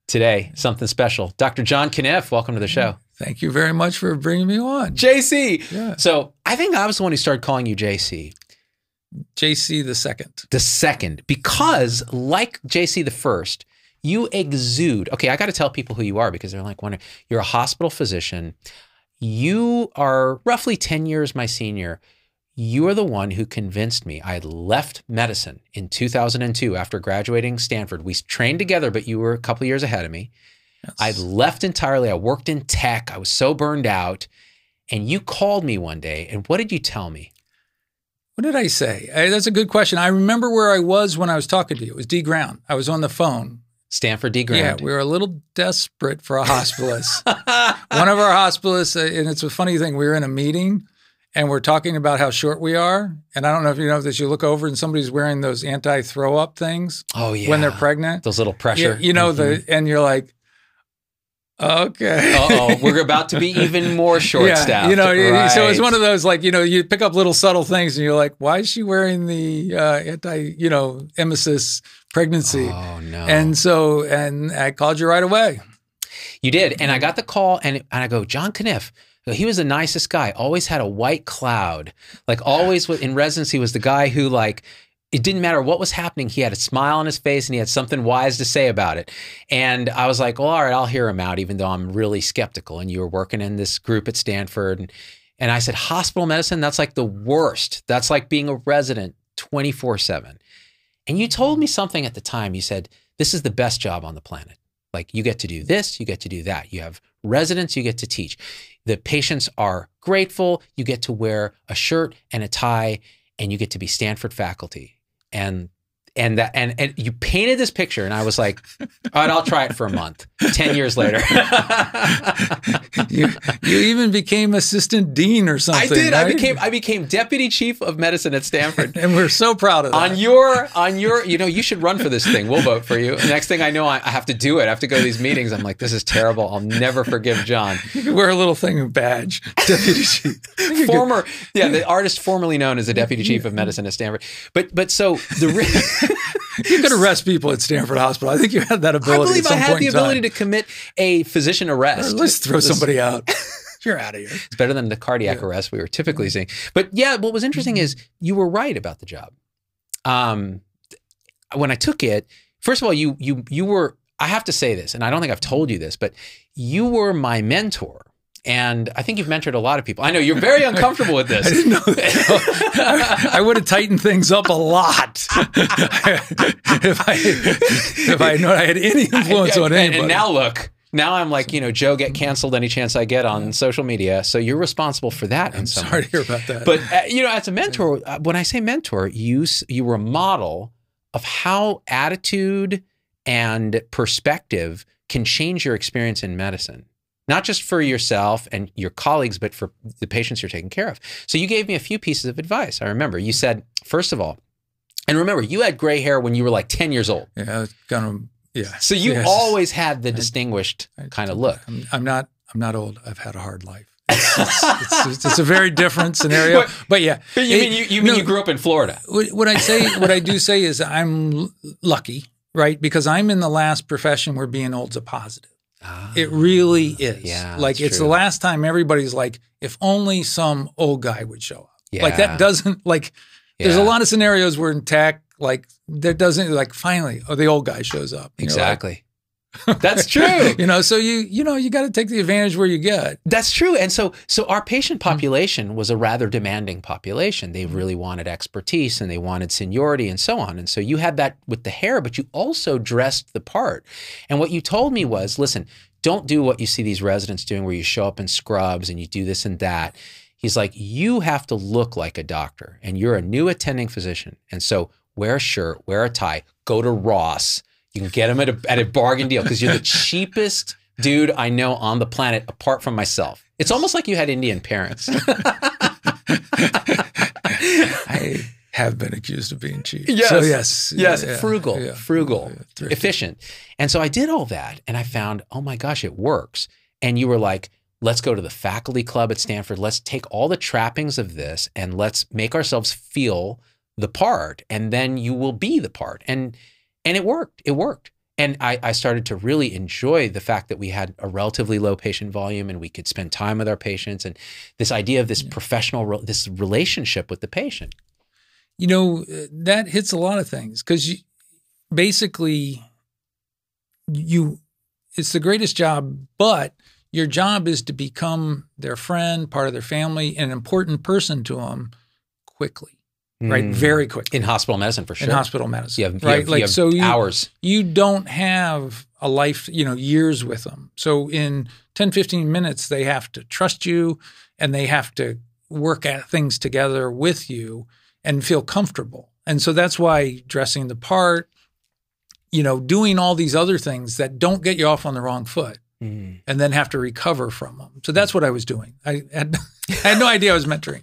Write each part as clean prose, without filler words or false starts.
today, something special. Dr. John Caniff, welcome to the show. Thank you very much for bringing me on. JC. Yeah. So I think I was the one who started calling you JC. JC the second. The second, because like JC the first, you exude. Okay, I got to tell people who you are because they're like, wondering. You're a hospital physician. You are roughly 10 years my senior. You are the one who convinced me. I had left medicine in 2002 after graduating Stanford. We trained together, but you were a couple of years ahead of me. Yes. I'd left entirely. I worked in tech. I was so burned out. And you called me one day. And what did you tell me? What did I say? That's a good question. I remember where I was when I was talking to you. It was D. Ground. I was on the phone. Stanford D. Ground. Yeah, we were a little desperate for a hospitalist. One of our hospitalists, and it's a funny thing, we were in a meeting and we're talking about how short we are. And I don't know if you know this, you look over and somebody's wearing those anti-throw up things. Oh, yeah. When they're pregnant. Those little pressure. Yeah, you know, and you're like, okay. Uh-oh, we're about to be even more short-staffed. Yeah, you know, right. So it's one of those, like, you know, you pick up little subtle things and you're like, why is she wearing the emesis pregnancy? Oh, no. And I called you right away. You did. And I got the call and I go, John Caniff. He was the nicest guy, always had a white cloud. Like always in residency was the guy who like, it didn't matter what was happening. He had a smile on his face and he had something wise to say about it. And I was like, well, all right, I'll hear him out, even though I'm really skeptical. And you were working in this group at Stanford. And I said, hospital medicine, that's like the worst. That's like being a resident 24/7. And you told me something at the time. You said, this is the best job on the planet. Like you get to do this, you get to do that. You have residents, you get to teach. The patients are grateful. You get to wear a shirt and a tie and you get to be Stanford faculty. And you painted this picture and I was like, all right, I'll try it for a month. 10 years later. you even became assistant dean or something. I did. Right? I became deputy chief of medicine at Stanford. And we're so proud of that. On your, you should run for this thing. We'll vote for you. Next thing I know, I have to do it. I have to go to these meetings. I'm like, this is terrible. I'll never forgive John. You could wear a little thing, badge, deputy chief. The artist formerly known as the deputy chief of medicine at Stanford. But so the you could arrest people at Stanford Hospital. I think you had that ability. I believe at some I had point the ability to commit a physician arrest. Let's throw somebody out. You're out of here. It's better than the cardiac arrest we were typically seeing. But yeah, what was interesting is you were right about the job. When I took it, first of all, you were, I have to say this, and I don't think I've told you this, but you were my mentor. And I think you've mentored a lot of people. I know you're very uncomfortable with this. I didn't know that. I would have tightened things up a lot if I known I had any influence on anybody. And now look, now I'm like, Joe, get canceled any chance I get on social media. So you're responsible for that. I'm sorry to hear about that. But as a mentor, when I say mentor, you were a model of how attitude and perspective can change your experience in medicine. Not just for yourself and your colleagues, but for the patients you're taking care of. So you gave me a few pieces of advice. I remember you said, first of all, and remember, you had gray hair when you were like 10 years old. Yeah, I was yeah. So you always had the distinguished kind of look. I'm not old. I've had a hard life. It's a very different scenario. But yeah. But you mean you grew up in Florida? What I do say is I'm lucky, right? Because I'm in the last profession where being old's a positive. It really is. Yeah, like it's true. The last time everybody's like, if only some old guy would show up. Yeah. Like that doesn't there's a lot of scenarios where in tech, like there doesn't finally, the old guy shows up. Exactly. That's true. So you got to take the advantage where you get. That's true. And so our patient population was a rather demanding population. They really wanted expertise and they wanted seniority and so on. And so you had that with the hair, but you also dressed the part. And what you told me was, listen, don't do what you see these residents doing where you show up in scrubs and you do this and that. He's like, you have to look like a doctor and you're a new attending physician. And so wear a shirt, wear a tie, go to Ross. You can get them at a bargain deal because you're the cheapest dude I know on the planet apart from myself. It's almost like you had Indian parents. I have been accused of being cheap. Yes. So yes. Frugal, thrifty. efficient. And so I did all that and I found, oh my gosh, it works. And you were like, let's go to the faculty club at Stanford. Let's take all the trappings of this and let's make ourselves feel the part. And then you will be the part. And it worked. It worked. And I started to really enjoy the fact that we had a relatively low patient volume and we could spend time with our patients, and this idea of this professional, this relationship with the patient. You know, that hits a lot of things because basically it's the greatest job, but your job is to become their friend, part of their family, an important person to them quickly. Right, very quickly. In hospital medicine, for sure. In hospital medicine, you have hours. You don't have a life, years with them. So in 10, 15 minutes, they have to trust you and they have to work at things together with you and feel comfortable. And so that's why dressing the part, doing all these other things that don't get you off on the wrong foot and then have to recover from them. So that's what I was doing. I had no idea I was mentoring.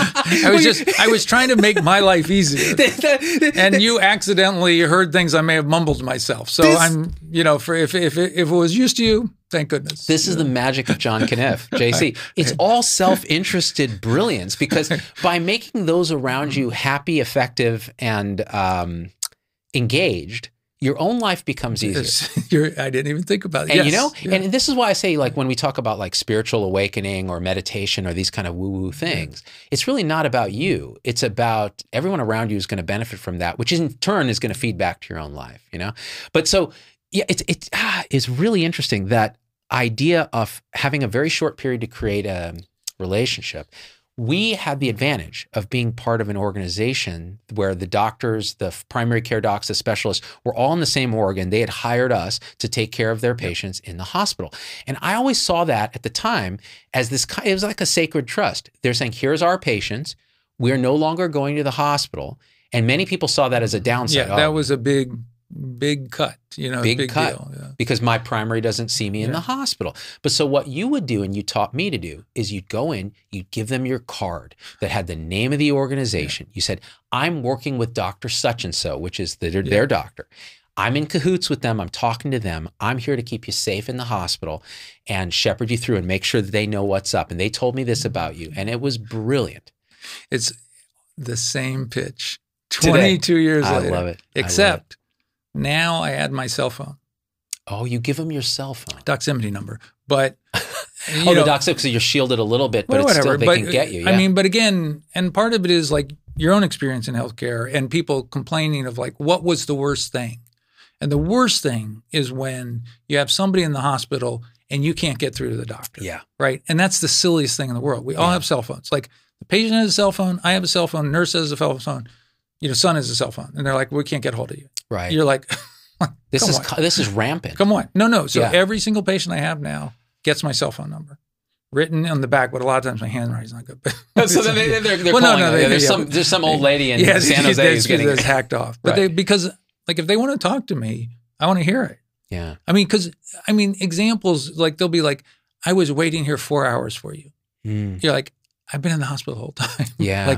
I was trying to make my life easier, and you accidentally heard things I may have mumbled to myself. So if it was used to you, thank goodness. This is the magic of John Caniff, JC. It's all self-interested brilliance, because by making those around you happy, effective, and engaged, your own life becomes easier. I didn't even think about it. And and this is why I say, like, when we talk about like spiritual awakening or meditation or these kind of woo-woo things, it's really not about you. It's about everyone around you is going to benefit from that, which in turn is going to feed back to your own life, But so, yeah, it's really interesting, that idea of having a very short period to create a relationship. We had the advantage of being part of an organization where the doctors, the primary care docs, the specialists were all in the same org, and they had hired us to take care of their patients in the hospital. And I always saw that at the time as it was like a sacred trust. They're saying, here's our patients. We're no longer going to the hospital. And many people saw that as a downside. Yeah, that was a big cut, big cut, deal. Yeah. Because my primary doesn't see me in the hospital. But so what you would do, and you taught me to do, is you'd go in, you'd give them your card that had the name of the organization. You said, I'm working with Dr. Such and so, which is their doctor. I'm in cahoots with them. I'm talking to them. I'm here to keep you safe in the hospital and shepherd you through and make sure that they know what's up. And they told me this about you. And it was brilliant. It's the same pitch 22 years later. I love it. Except now I add my cell phone. Oh, you give them your cell phone. Doximity number. But the Doximity, so you're shielded a little bit, but it's still, they can get you. Yeah. I mean, but again, and part of it is like your own experience in healthcare and people complaining of like, what was the worst thing? And the worst thing is when you have somebody in the hospital and you can't get through to the doctor. Yeah. Right. And that's the silliest thing in the world. We all have cell phones. Like the patient has a cell phone. I have a cell phone. Nurse has a cell phone. Son has a cell phone. And they're like, we can't get hold of you. Right. You're like, this is rampant. Come on. No. So every single patient I have now gets my cell phone number written on the back, but a lot of times my handwriting's not good. So they're calling there's some old lady in San Jose who's getting hacked off. But because like if they want to talk to me, I want to hear it. Yeah. Examples, like they'll be like, I was waiting here 4 hours for you. You're like, I've been in the hospital the whole time. Yeah.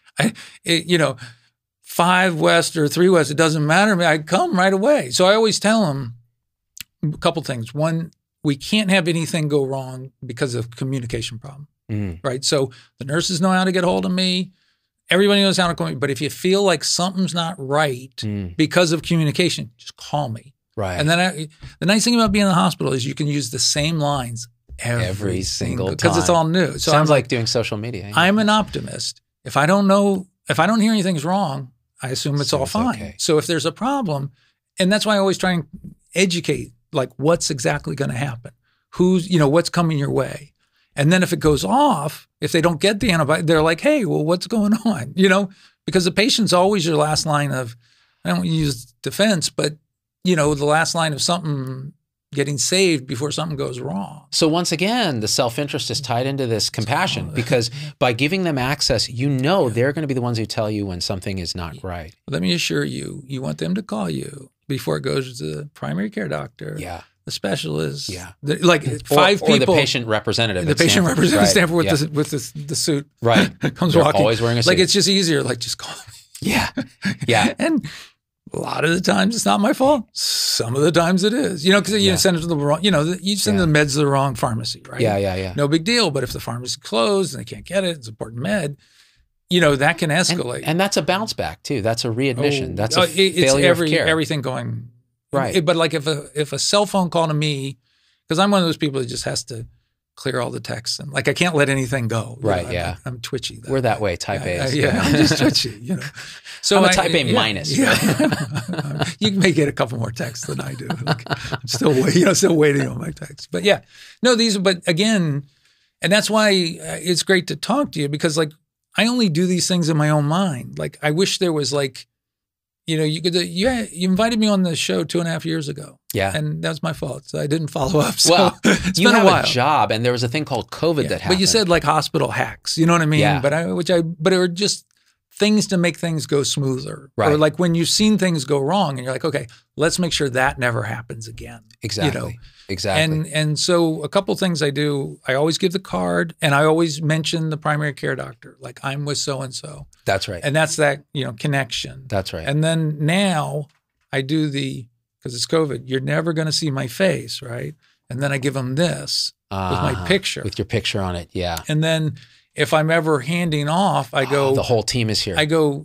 5 West or 3 West, it doesn't matter to me. I come right away. So I always tell them a couple things. One, we can't have anything go wrong because of communication problem, right? So the nurses know how to get hold of me. Everybody knows how to call me. But if you feel like something's not right because of communication, just call me. Right. And then the nice thing about being in the hospital is you can use the same lines every single time because it's all new. So sounds like doing social media. I'm an optimist. If I don't hear anything's wrong, I assume it's all fine. Okay. So if there's a problem, and that's why I always try and educate, like what's exactly going to happen, what's coming your way. And then if it goes off, if they don't get the antibiotic, they're like, hey, well, what's going on? Because the patient's always your last line of, I don't use defense, but the last line of something getting saved before something goes wrong. So once again, the self-interest is tied into this compassion because by giving them access, they're going to be the ones who tell you when something is not right. Let me assure you, you want them to call you before it goes to the primary care doctor, the specialist, like 5 people. Or the patient representative. The patient representative Stanford with the suit. Right. Comes they're walking. Always wearing a suit. Like it's just easier, like just call me. Yeah. Yeah. And a lot of the times it's not my fault. Some of the times it is, because you send it to the wrong, you send the meds to the wrong pharmacy, right? Yeah. No big deal. But if the pharmacy closed and they can't get it, it's an important med, that can escalate. And that's a bounce back too. That's a readmission. That's a failure of care. Everything going Right. But like if a cell phone call to me, because I'm one of those people that just has to clear all the texts and like I can't let anything go. Right. You know, Yeah. I'm twitchy. We're that way. Type A. Yeah. I'm just twitchy. You know. So I'm a type A minus. Yeah. You may get a couple more texts than I do. Like, I'm still waiting on my texts. But yeah, no, but again, and that's why it's great to talk to you because like I only do these things in my own mind. Like I wish there was like, you invited me on the show 2.5 years ago. Yeah. And that was my fault. So I didn't follow up. So well, it's you been have a while. a job and there was a thing called COVID that happened. But you said like hospital hacks, you know what I mean? Yeah. But it were just things to make things go smoother. Right. Or like when you've seen things go wrong and you're like, okay, let's make sure that never happens again. Exactly. You know? Exactly. And so a couple things I do, I always give the card and I always mention the primary care doctor. Like I'm with so-and-so. That's right. And that's that, connection. That's right. And then now I do because it's COVID, you're never going to see my face, right? And then I give them this with my picture. With your picture on it, yeah. And then if I'm ever handing off, I go. The whole team is here. I go,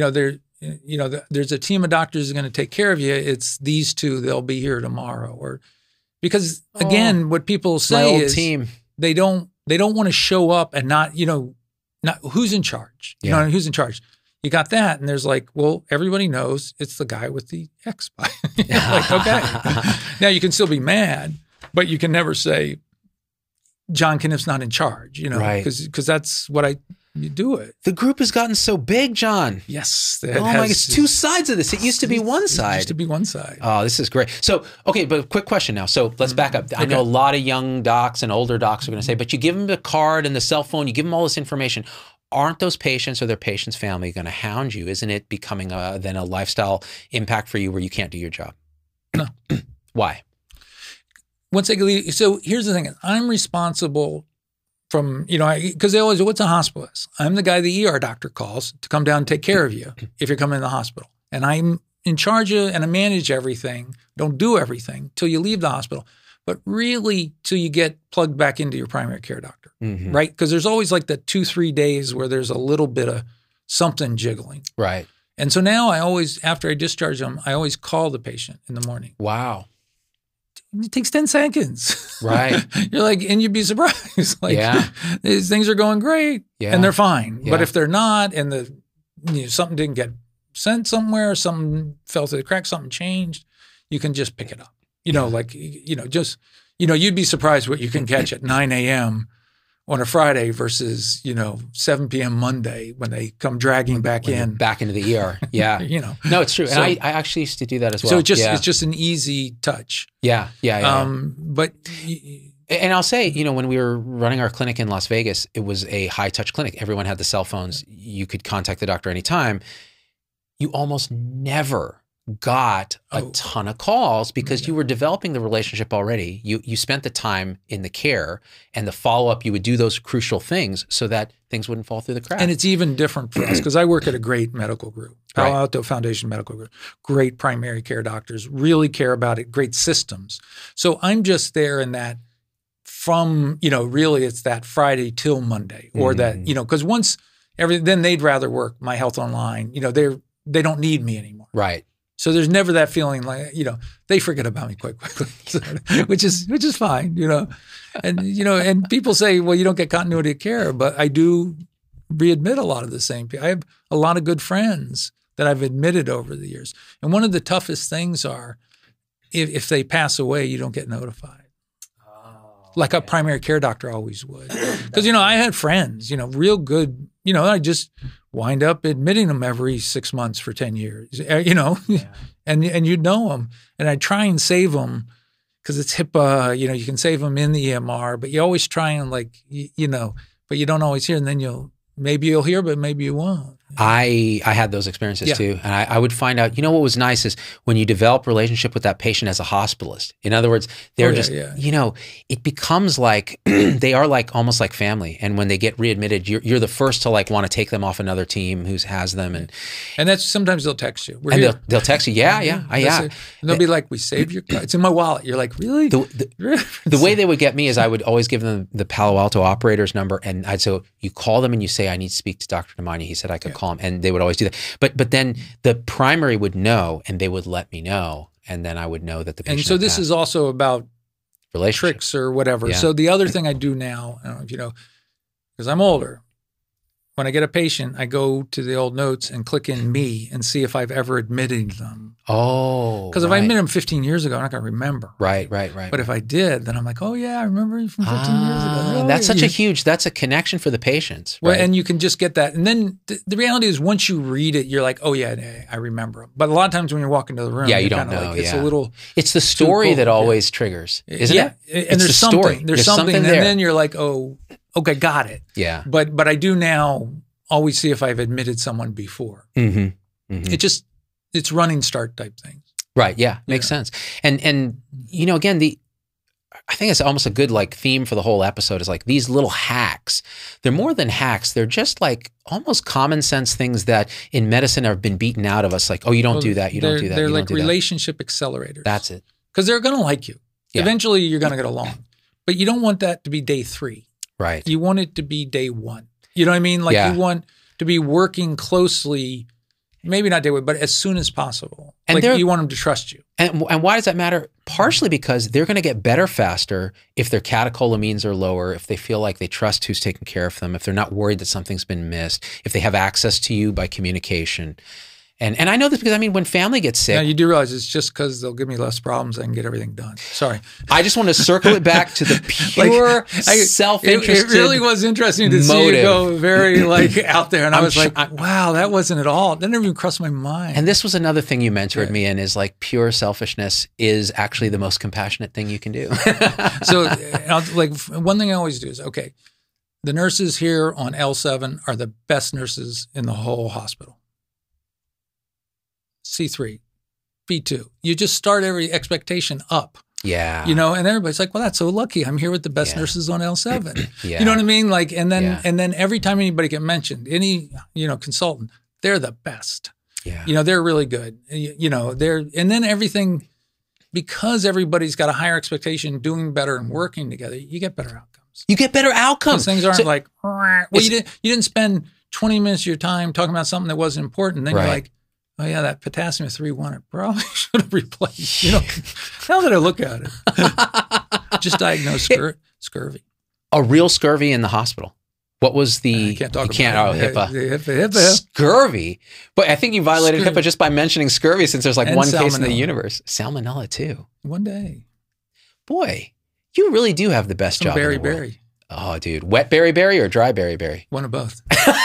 there's a team of doctors who are going to take care of you. It's these two, they'll be here tomorrow. Or because again, what people say is team. They don't want to show up and not who's in charge. You know, who's in charge. You got that. And there's like, well, everybody knows it's the guy with the X. Like, okay. Now you can still be mad, but you can never say John Caniff's not in charge, right. Because that's what you do it. The group has gotten so big, John. Yes. It's two sides of this. It used to be one side. It used to be one side. Oh, this is great. So, okay, but quick question now. So let's back up. I know a lot of young docs and older docs are going to say, but you give them the card and the cell phone, you give them all this information. Aren't those patients or their patient's family going to hound you? Isn't it becoming then a lifestyle impact for you where you can't do your job? No. Why? So here's the thing. I'm responsible from, because they always say, what's a hospitalist? I'm the guy the ER doctor calls to come down and take care of you if you're coming in the hospital. And I'm in charge of and I manage everything. Don't do everything till you leave the hospital. But really till you get plugged back into your primary care doctor, right? Because there's always like the 2-3 days where there's a little bit of something jiggling. Right. And so now after I discharge them, I always call the patient in the morning. Wow. It takes 10 seconds. Right. You're like, and you'd be surprised. Like, these things are going great and they're fine. Yeah. But if they're not and something didn't get sent somewhere, something fell through the cracks, something changed, you can just pick it up. You'd be surprised what you can catch at 9 a.m. on a Friday versus, 7 p.m. Monday when they come dragging back into the ER. Yeah. No, it's true. And I actually used to do that as well. So it's just an easy touch. Yeah. But and I'll say, when we were running our clinic in Las Vegas, it was a high touch clinic. Everyone had the cell phones. You could contact the doctor anytime. You almost never got a ton of calls because you were developing the relationship already. You spent the time in the care and the follow-up, you would do those crucial things so that things wouldn't fall through the cracks. And it's even different for us because I work at a great medical group, Palo Alto Foundation Medical Group, great primary care doctors, really care about it, great systems. So I'm just there in that from, really it's that Friday till Monday or that, because once then they'd rather work My Health Online, they don't need me anymore. Right. So there's never that feeling like, they forget about me quite quickly, which is fine, and people say, well, you don't get continuity of care, but I do readmit a lot of the same people. I have a lot of good friends that I've admitted over the years. And one of the toughest things are if they pass away, you don't get notified. Like a primary care doctor always would. Because, I had friends, real good, I just wind up admitting them every 6 months for 10 years, and you'd know them. And I try and save them because it's HIPAA, you can save them in the EMR, but you always try and but you don't always hear. And then maybe you'll hear, but maybe you won't. I had those experiences too. And I would find out, what was nice is when you develop a relationship with that patient as a hospitalist. In other words, they're it becomes like, they are like almost like family. And when they get readmitted, you're the first to want to take them off another team who has them. And that's sometimes they'll text you. They'll text you. Yeah. And they'll be like, we saved your card. It's in my wallet. You're like, really? The way they would get me is I would always give them the Palo Alto operator's number. And I'd say, you call them and you say, I need to speak to Dr. Damani. He said I could call him, and they would always do that. But then the primary would know, and they would let me know. and then I would know that the patient. And so this had is also about relationship. tricks or whatever. Yeah. So the other thing I do now, I don't know if you know, because I'm older, when I get a patient, I go to the old notes and click in me and see if I've ever admitted them. Oh, Because if I admitted them 15 years ago, I'm not going to remember. Right. But if I did, then I'm like, oh yeah, I remember you from 15 years ago. Oh, That's yeah. such a huge, that's a connection for the patients. Right? Well, and you can just get that. And then the reality is once you read it, you're like, oh yeah, I remember them. But a lot of times when you walk into the room, Yeah, you you're don't kinda know, Like, it's yeah. a little. It's the story cool, that yeah. always triggers, isn't it? And It's there's the something. story. There's something. And there. then you're like, oh, okay, got it. Yeah. But I do now always see if I've admitted someone before. Mm-hmm. Mm-hmm. It's running start type things. Right. Yeah. Makes sense. And you know, again, I think it's almost a good like theme for the whole episode is like these little hacks. They're more than hacks. They're just like almost common sense things that in medicine have been beaten out of us. Like, oh, you don't do that. You don't do that. They're you like don't do relationship accelerators. That's it. Because they're going to like you. Yeah. Eventually, you're going to get along. But you don't want that to be day 3. Right. You want it to be day 1. You know what I mean? Like you want to be working closely, maybe not day 1, but as soon as possible. And like you want them to trust you. And why does that matter? Partially because they're going to get better faster if their catecholamines are lower, if they feel like they trust who's taking care of them, if they're not worried that something's been missed, if they have access to you by communication. And I know this because, I mean, when family gets sick. Now, you do realize it's just because they'll give me less problems, I can get everything done. Sorry. I just want to circle it back to the pure self-interested It really was interesting to see you go very out there. And I was like, wow, that wasn't at all. That never even crossed my mind. And this was another thing you mentored me in is like pure selfishness is actually the most compassionate thing you can do. So one thing I always do is, okay, the nurses here on L7 are the best nurses in the whole hospital. C3, B2. You just start every expectation up. Yeah. You know, and everybody's like, well, that's so lucky. I'm here with the best nurses on L7. Yeah. You know what I mean? Like, and then every time anybody get mentioned, any, consultant, they're the best. Yeah. They're really good. And then everything, because everybody's got a higher expectation, doing better and working together, you get better outcomes. You get better outcomes. Things aren't you didn't spend 20 minutes of your time talking about something that wasn't important. Then you're like, oh yeah, that potassium 3-1, it probably should have replaced. Now that I look at it, just diagnosed scurvy. A real scurvy in the hospital. What was the? I can't talk about it. HIPAA. Scurvy, but I think you violated HIPAA just by mentioning scurvy, since there's like one case in the universe. Salmonella too. One day, boy, you really do have the best job. Berry. Oh, dude, wet berry or dry berry? One of both.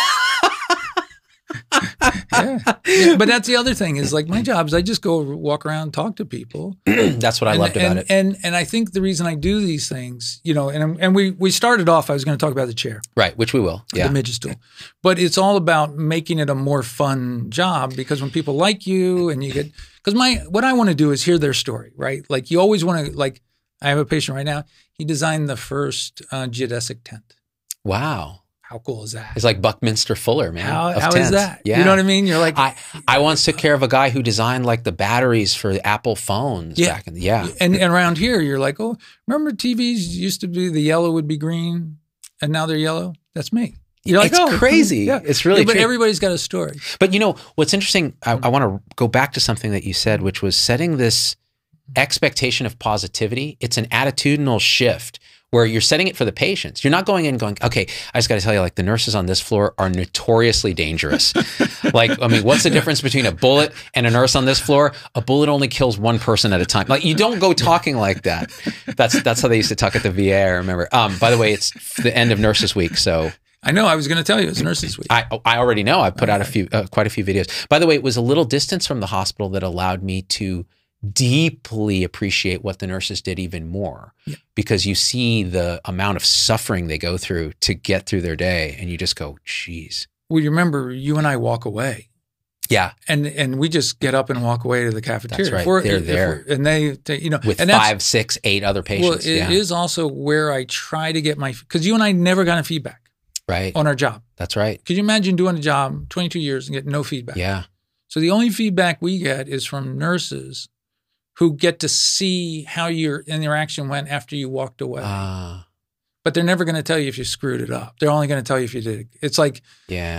Yeah. But that's the other thing is like my job is I just go walk around, talk to people. That's what I loved about it. And I think the reason I do these things, and we started off, I was going to talk about the chair. Right, which we will. Yeah. The midget stool. But it's all about making it a more fun job because when people like you and you get, because what I want to do is hear their story, right? Like you always want to, like I have a patient right now, he designed the first geodesic tent. Wow. How cool is that? It's like Buckminster Fuller, man. How is that? Yeah. You know what I mean? You're like, I once took care of a guy who designed like the batteries for the Apple phones back in the And around here, you're like, oh, remember TVs used to be the yellow would be green, and now they're yellow. That's me. You're like, it's crazy. Yeah. It's really but everybody's got a story. But what's interesting? I want to go back to something that you said, which was setting this expectation of positivity. It's an attitudinal shift where you're setting it for the patients. You're not going in going, okay, I just got to tell you, like the nurses on this floor are notoriously dangerous. Like, I mean, what's the difference between a bullet and a nurse on this floor? A bullet only kills one person at a time. Like you don't go talking like that. That's how they used to talk at the VA, I remember. By the way, it's the end of Nurses Week, so. I know. I was going to tell you it's Nurses Week. I already know. I put out quite a few videos. By the way, it was a little distance from the hospital that allowed me to deeply appreciate what the nurses did even more because you see the amount of suffering they go through to get through their day and you just go, geez. Well, you remember you and I walk away. Yeah. And we just get up and walk away to the cafeteria. That's right. They're there. And they, with 5, 6, 8 other patients. Well, it is also where I try to get because you and I never got a feedback. Right. On our job. That's right. Could you imagine doing a job 22 years and get no feedback? Yeah. So the only feedback we get is from nurses who get to see how your interaction went after you walked away. But they're never going to tell you if you screwed it up. They're only going to tell you if you did. It's like,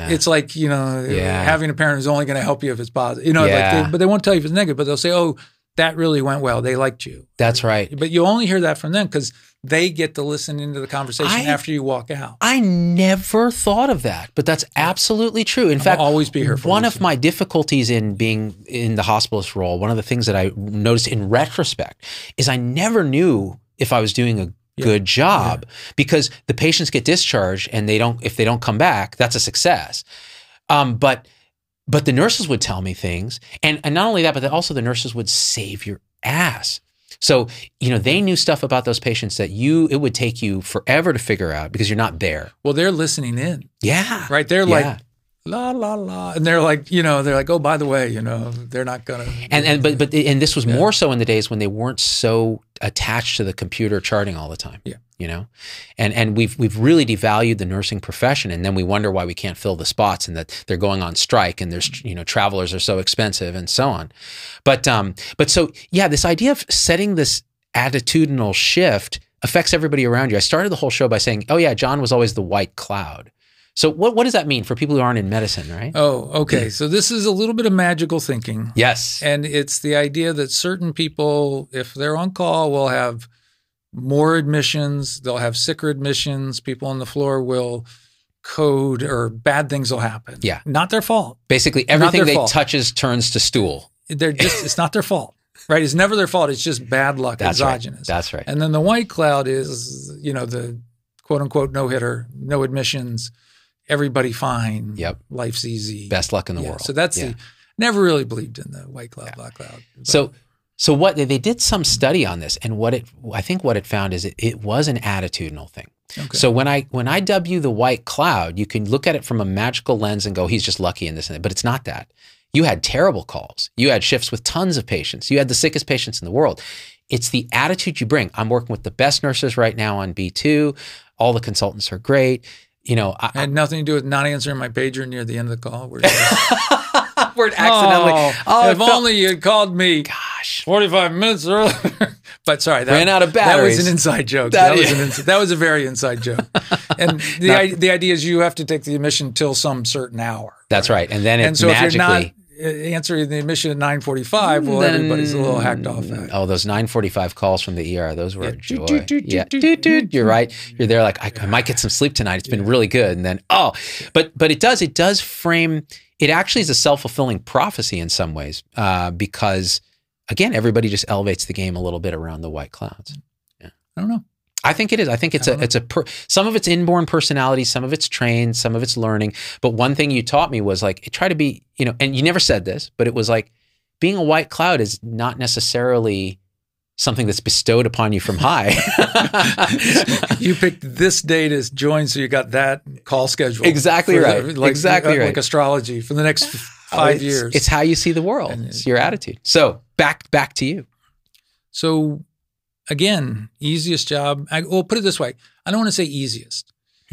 having a parent who's only going to help you if it's positive. But they won't tell you if it's negative. But they'll say, oh, that really went well. They liked you. That's right. But you only hear that from them because they get to listen into the conversation after you walk out. I never thought of that, but that's absolutely true. In fact, I'll always be here for one you. of my difficulties in being in the hospitalist role, one of the things that I noticed in retrospect is I never knew if I was doing a good job because the patients get discharged and if they don't come back, that's a success. But the nurses would tell me things, and not only that, but also the nurses would save your ass. So, they knew stuff about those patients that it would take you forever to figure out because you're not there. Well, they're listening in. Yeah. Right? They're like, la, la, la. And they're like, oh, by the way, they're not going to. And this was more so in the days when they weren't so attached to the computer charting all the time. Yeah. And we've really devalued the nursing profession, and then we wonder why we can't fill the spots and that they're going on strike and there's travelers are so expensive and so on. But so this idea of setting this attitudinal shift affects everybody around you. I started the whole show by saying, oh yeah, John was always the white cloud. So what does that mean for people who aren't in medicine, right? Oh, okay. So this is a little bit of magical thinking. Yes. And it's the idea that certain people, if they're on call, will have more admissions, they'll have sicker admissions, people on the floor will code or bad things will happen. Yeah. Not their fault. Basically everything they touches turns to stool. It's not their fault. Right? It's never their fault. It's just bad luck, exogenous. Right. That's right. And then the white cloud is, the quote unquote no hitter, no admissions, everybody fine. Yep. Life's easy. Best luck in the world. So that's never really believed in the white cloud, black cloud. But, So what they did some study on this, and I think what it found is it was an attitudinal thing. Okay. So when I dub you the white cloud, you can look at it from a magical lens and go, he's just lucky in this and that. But it's not that. You had terrible calls. You had shifts with tons of patients. You had the sickest patients in the world. It's the attitude you bring. I'm working with the best nurses right now on B2. All the consultants are great. I had nothing to do with not answering my pager near the end of the call. Where it accidentally. If only you had called me. Gosh, 45 minutes earlier. But sorry, ran out of batteries. That was an inside joke. That was a very inside joke. And the idea is you have to take the admission till some certain hour. That's right. And then so if you're not answering the admission at 9:45, well, then everybody's a little hacked off. Those 9:45 calls from the ER, those were a joy. You're right. You're there like, I might get some sleep tonight. It's been really good. And then, but it does frame, it actually is a self-fulfilling prophecy in some ways because, again, everybody just elevates the game a little bit around the white clouds. Yeah. I don't know. I think it is. I think some of it's inborn personality, some of it's trained, some of it's learning. But one thing you taught me was like, try to be, and you never said this, but it was like being a white cloud is not necessarily something that's bestowed upon you from high. You picked this date as join, so you got that call schedule. Exactly right. Like astrology for the next 5 years. It's how you see the world. It's your attitude. So back to you. So again, easiest job. Well, put it this way. I don't want to say easiest.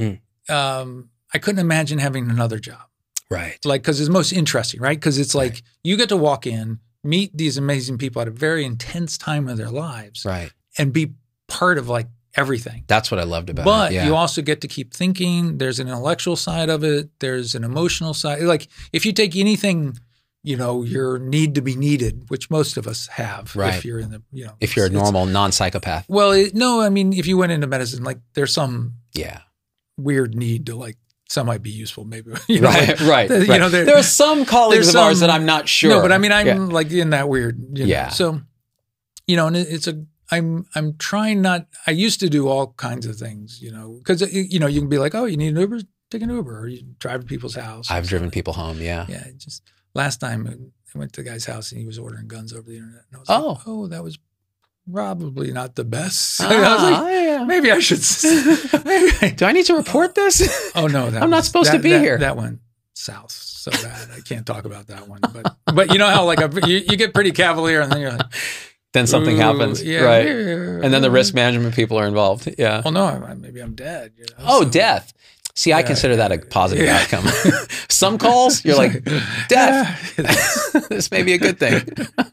I couldn't imagine having another job. Right. Like, because it's most interesting, right? Because it's like you get to walk in, meet these amazing people at a very intense time of their lives. Right. And be part of like everything. That's what I loved about it. But you also get to keep thinking. There's an intellectual side of it. There's an emotional side. Like if you take anything, your need to be needed, which most of us have, right. if you're in the, if you're a normal non-psychopath. Well, no, I mean, if you went into medicine, like there's some weird need to like, some might be useful, maybe. Right. There are some colleagues of ours that I'm not sure. No, but I mean, I'm like in that weird. Yeah. So, and it's I'm trying not. I used to do all kinds of things, because you can be like, oh, you need an Uber, take an Uber, or you drive to people's house. I've driven people home. Yeah. Yeah. Just last time I went to the guy's house and he was ordering guns over the internet. And I was like, that was probably not the best. I was like, maybe I should. Do I need to report this? Oh no, I'm not supposed to be here. That went south so bad. I can't talk about that one. But you know how like you get pretty cavalier, and then you're like, then something happens, right? And then the risk management people are involved. Yeah. Well, no, maybe I'm dead. Death. See, I consider that a positive outcome. Some calls, you're like, death. This may be a good thing.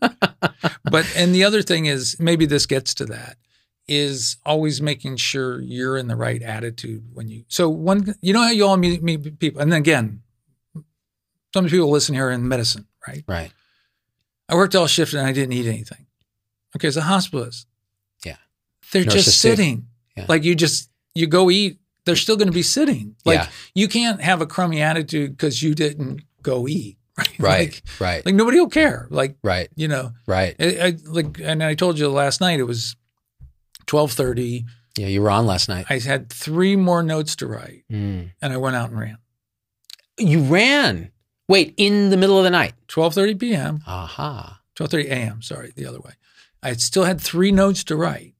And the other thing is, maybe this gets to that, is always making sure you're in the right attitude when you. So how you all meet people, and then again, some people listen here in medicine, right? Right. I worked all shift and I didn't eat anything. Okay, as a hospitalist, Yeah. they're Nurses just too. sitting. Yeah. Like you go eat, they're still going to be sitting. Like Yeah. you can't have a crummy attitude because you didn't go eat. Right. Right. Right. Like nobody will care. Like, Right. you know, Right. and I told you last night, it was 12:30. Yeah. You were on last night. I had 3 more notes to write Mm. and I went out and ran. You ran. Wait, in the middle of the night. 12:30 p.m., Aha. 12:30 a.m., sorry, the other way. I still had 3 notes to write.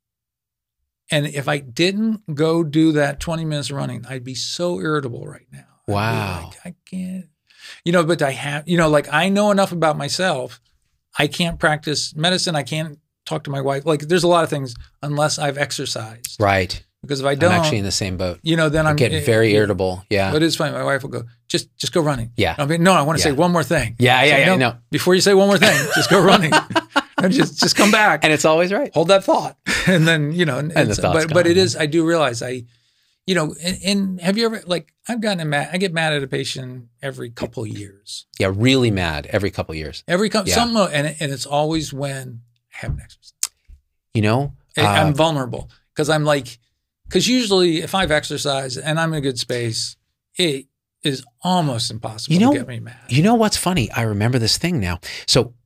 And if I didn't go do that 20 minutes running, I'd be so irritable right now. I'd be Wow. like, I can't, you know, but I have, you know, like I know enough about myself. I can't practice medicine. I can't talk to my wife. Like there's a lot of things unless I've exercised. Right. Because if I don't, I'm actually in the same boat. you know, then I I'm get very irritable. Yeah. But it's funny. My wife will go, just go running. Yeah. I'll be, no, I want to Yeah. say one more thing. Yeah. So, Yeah. No. Before you say one more thing, just go running. And just come back. And it's always right. Hold that thought. And then, you know, the thought's but it gone. is, I do realize you know, and have you ever, like, I get mad at a patient every couple years. Yeah. Really mad every couple of years. Yeah. Something, and it's always when I haven't exercised. You know? I'm vulnerable because usually if I've exercised and I'm in a good space, it is almost impossible to get me mad. You know what's funny? I remember this thing now. So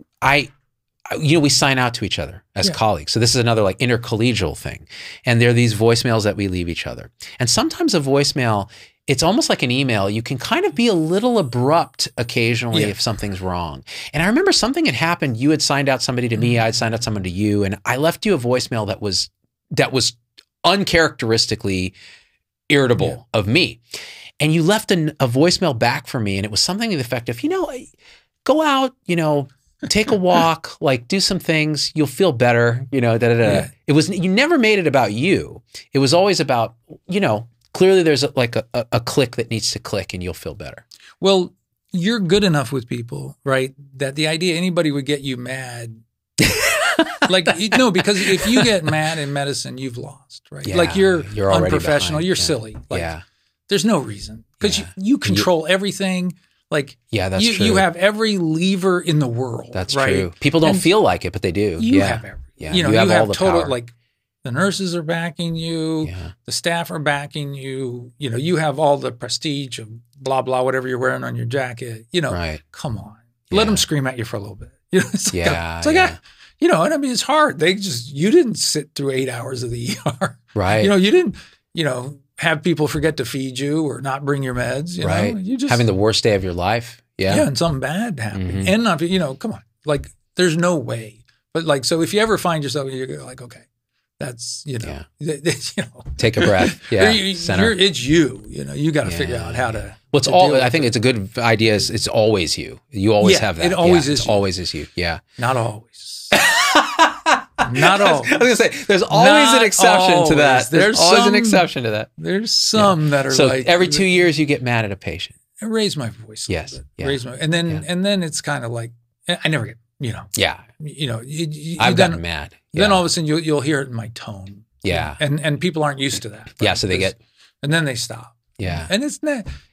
we sign out to each other as colleagues. So this is another like intercollegial thing. And there are these voicemails that we leave each other. And sometimes a voicemail, it's almost like an email. You can kind of be a little abrupt occasionally if something's wrong. And I remember something had happened. You had signed out somebody to me. I'd signed out someone to you. And I left you a voicemail that was uncharacteristically irritable of me. And you left a voicemail back for me. And it was something to the effect of, you know, go out, you know, take a walk, like do some things, you'll feel better, you know, Yeah. You never made it about you. It was always about, you know, clearly there's a click that needs to click and you'll feel better. Well, you're good enough with people, right? That the idea anybody would get you mad, no, because if you get mad in medicine, you've lost, right? Yeah, like you're already unprofessional, behind. you're Yeah. silly. Like Yeah. there's no reason because you control everything. Like That's you, true. you have every lever in the world. That's right? true. People don't And feel like it, but they do. You yeah. have every. Yeah. You know, you have all the total power. like the nurses are backing you, Yeah. the staff are backing you. You know, you have all the prestige of blah blah whatever you're wearing on your jacket. You know, Right. come on, let them scream at you for a little bit. You know, it's like you know, and I mean it's hard. You didn't sit through 8 hours of the ER. Right. You know, you didn't. You know, have people forget to feed you or not bring your meds. You right. know, you just having the worst day of your life. Yeah. yeah, and something bad happened. Mhm. And not, you know, come on. Like, there's no way. But like, so if you ever find yourself, you're like, okay, that's, you know, you know. Take a breath. Yeah. Center. It's you. You know, you got to figure out how to. Well, I think it's a good idea. It's always you. You always have that. It always is. is. It always is you. Yeah. Not always. Not always. I was going to say, there's always an exception to that. There's always an exception to that. There's some that are so like. every 2 years you get mad at a patient. I raise my voice. A Yes. little bit. Yeah. Raise my, and then it's kind of like, I never get, you know. Yeah. You know, I've gotten mad. Then all of a sudden you'll hear it in my tone. Yeah. And people aren't used to that. Right? Yeah. So they get. And then they stop. Yeah. And it's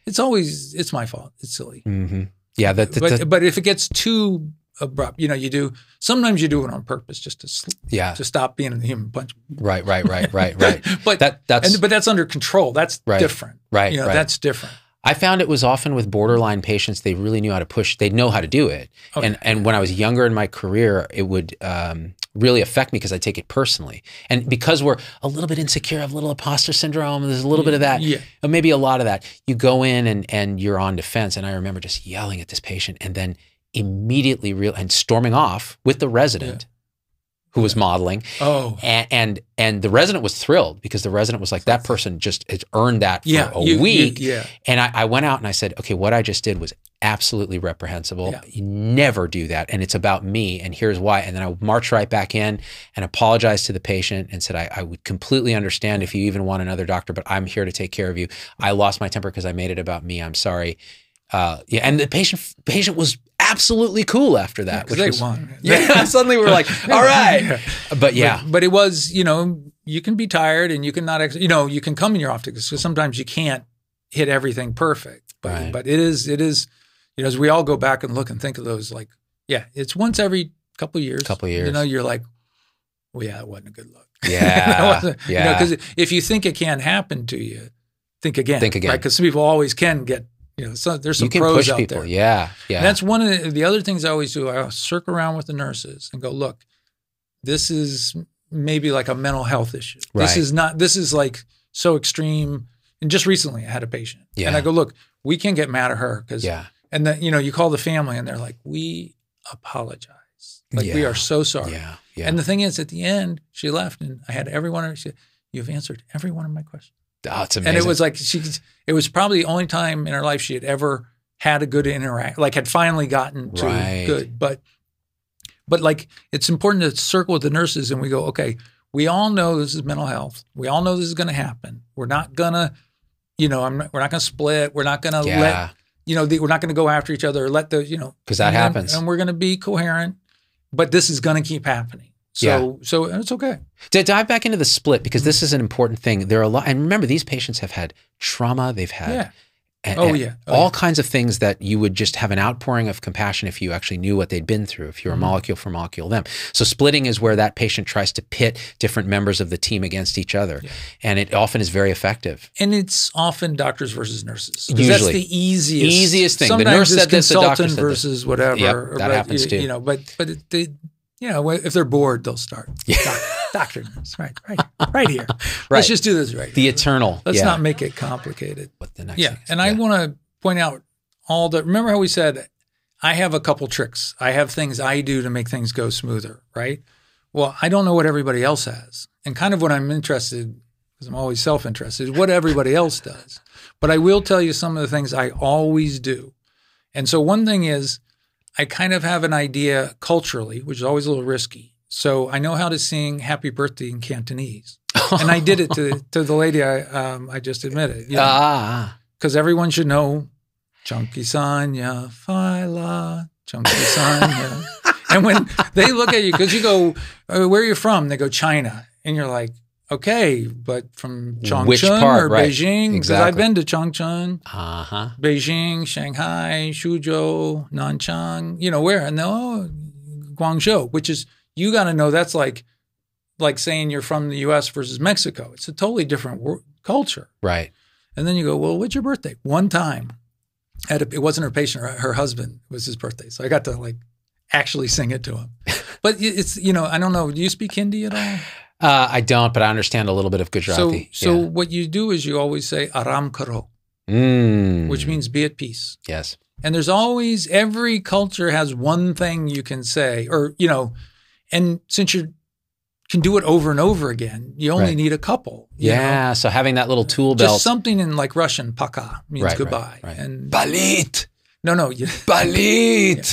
my fault. It's silly. Mm-hmm. Yeah. But if it gets too abrupt, you know, sometimes you do it on purpose just to stop being a human punch. Right. But that's under control. That's different. Right. You know, that's different. I found it was often with borderline patients, they really knew how to push. They know how to do it. Okay. And when I was younger in my career, it would really affect me because I take it personally. And because we're a little bit insecure, have a little imposter syndrome, there's a little bit of that, or maybe a lot of that. You go in and you're on defense. And I remember just yelling at this patient and then immediately and storming off with the resident who was modeling. Oh. And the resident was thrilled because the resident was like, that person just has earned that for a week. And I went out and I said, okay, what I just did was absolutely reprehensible. Yeah. You never do that. And it's about me. And here's why. And then I marched right back in and apologized to the patient and said, I would completely understand if you even want another doctor, but I'm here to take care of you. I lost my temper because I made it about me. I'm sorry. And the patient was absolutely cool after that. Which was, won. Yeah. Suddenly we're like, all right. But it was, you know, you can be tired and you can not, you know, you can come in your office because sometimes you can't hit everything perfect. But it is, you know, as we all go back and look and think of those, like, it's once every couple years. Couple years. You know, you're like, well, yeah, it wasn't a good look. Yeah. Yeah. Because if you think it can't happen to you, think again. Think again. Right? Because some people always can get, you know, there's some You can pros push out people. there. Yeah. Yeah. And that's one of the other things I always do. I'll circle around with the nurses and go, look, this is maybe like a mental health issue. Right. This is like so extreme. And just recently I had a patient. Yeah. And I go, look, we can't get mad at her because, and then, you know, you call the family and they're like, we apologize. Like, we are so sorry. Yeah. Yeah. And the thing is, at the end, she left and I had she said, you've answered every one of my questions. Oh, it's amazing. And it was like, it was probably the only time in her life she had ever had a good interact, like had finally gotten to good. But like, it's important to circle with the nurses and we go, okay, we all know this is mental health. We all know this is going to happen. We're not going to, you know, we're not going to split. We're not going to let, you know, we're not going to go after each other or let the, you know. Because that happens. And we're going to be coherent, but this is going to keep happening. So it's okay. To dive back into the split, because this is an important thing. There are a lot, and remember, these patients have had trauma. They've had all kinds of things that you would just have an outpouring of compassion if you actually knew what they'd been through, if you were molecule for molecule them. So splitting is where that patient tries to pit different members of the team against each other. Yeah. And it often is very effective. And it's often doctors versus nurses. Usually. That's the easiest thing. Sometimes the nurse said this, the doctor consultant said versus this. whatever. Yep, that happens too. You know, but you know, if they're bored, they'll start. Doctor, right here. Let's just do this right The here. eternal. Let's not make it complicated. What the next thing is. And I want to point out remember how we said, I have a couple tricks. I have things I do to make things go smoother, right? Well, I don't know what everybody else has. And kind of what I'm interested, because I'm always self-interested, what everybody else does. But I will tell you some of the things I always do. And so one thing is, I kind of have an idea culturally, which is always a little risky. So I know how to sing Happy Birthday in Cantonese. And I did it to the lady I just admitted. Because everyone should know Chunky Sanya Phyla, Chunky Sanya. And when they look at you, because you go, where are you from? They go, China. And you're like, okay, but from Chongqing or Beijing? Because I've been to Chongqing, Beijing, Shanghai, Suzhou, Nanchang, you know, where? And Guangzhou, which is, you got to know that's like saying you're from the U.S. versus Mexico. It's a totally different culture. Right. And then you go, well, what's your birthday? One time, it wasn't her patient, her husband, it was his birthday. So I got to like actually sing it to him. But it's, you know, I don't know. Do you speak Hindi at all? I don't, but I understand a little bit of Gujarati. So what you do is you always say aram karo, which means be at peace. Yes. And there's always, every culture has one thing you can say, or, you know, and since you can do it over and over again, you only need a couple. You know? So having that little tool belt. Just something in like Russian, paka means goodbye. Right. And Balit. No. Balit.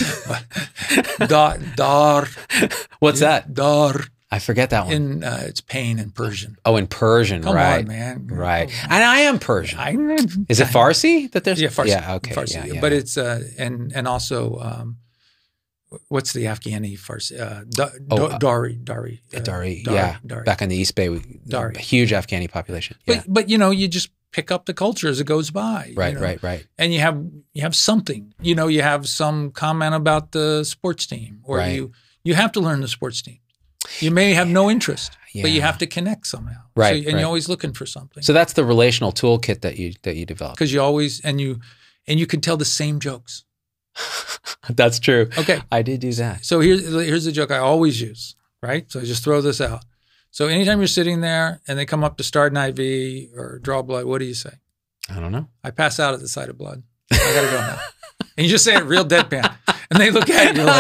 Dar. What's that? Dar. I forget that one. It's pain in Persian. Oh, in Persian, Come right? on, man. Right. And I am Persian. Is it Farsi that there's? Yeah, Farsi. Yeah, okay. Farsi. But it's and also what's the Afghani Farsi? Dari. Dari. Back on the East Bay, a huge Afghani population. But you know, you just pick up the culture as it goes by. Right, you know? right. And you have something. You know, you have some comment about the sports team, or you have to learn the sports team. You may have no interest, but you have to connect somehow. Right. So, and you're always looking for something. So that's the relational toolkit that you develop. Because you always and you can tell the same jokes. That's true. Okay. I did do that. So here's the joke I always use, right? So I just throw this out. So anytime you're sitting there and they come up to start an IV or draw blood, what do you say? I don't know. I pass out at the sight of blood. I got to go now. And you just say it real deadpan. And they look at you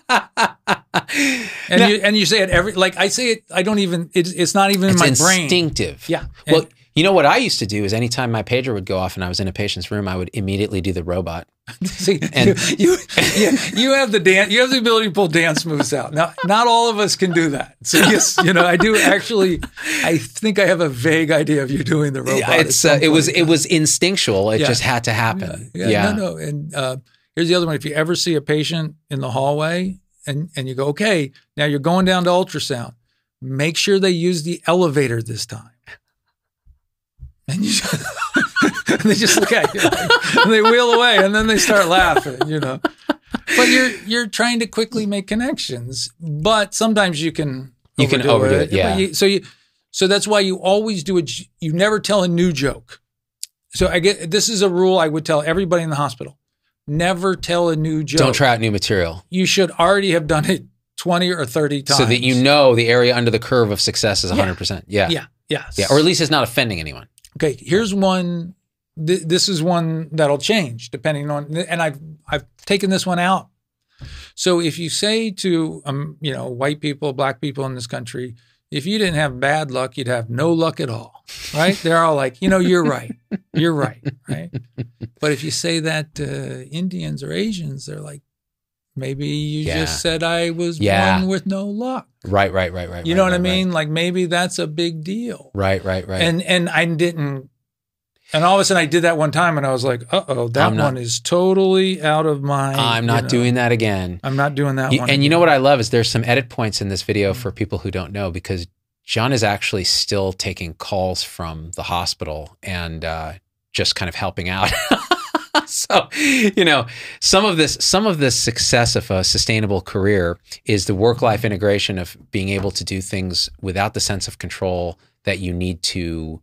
like, and you say it I say it, I don't even, it's not even in my brain. It's instinctive. Yeah. Well, you know what I used to do is anytime my pager would go off and I was in a patient's room, I would immediately do the robot. See, you have you have the ability to pull dance moves out. Now, not all of us can do that. So yes, you know, I do actually. I think I have a vague idea of you doing the robot. It was instinctual. It just had to happen. No. And here's the other one. If you ever see a patient in the hallway and you go, okay, now you're going down to ultrasound, make sure they use the elevator this time. And they just look at you, and they wheel away, and then they start laughing, you know. But you're trying to quickly make connections, but sometimes you can overdo it. Yeah. So that's why you always do it. You never tell a new joke. So this is a rule I would tell everybody in the hospital. Never tell a new joke. Don't try out new material. You should already have done it 20 or 30 times. So that you know the area under the curve of success is 100%. Yeah. Yes. Yeah. Or at least it's not offending anyone. Okay. Here's one. This is one that'll change depending on, and I've taken this one out. So if you say to, white people, black people in this country, if you didn't have bad luck, you'd have no luck at all, right? They're all like, you're right. You're right, right? But if you say that to Indians or Asians, they're like, maybe you just said I was born with no luck. Right. You know what I mean? Right. Like maybe that's a big deal. Right. And I didn't, and all of a sudden I did that one time and I was like, that one is totally out of my. I'm not doing that again. I'm not doing that one. And again. you know what I love is there's some edit points in this video for people who don't know, because John is actually still taking calls from the hospital and just kind of helping out. So, some of this success of a sustainable career is the work-life integration of being able to do things without the sense of control that you need to,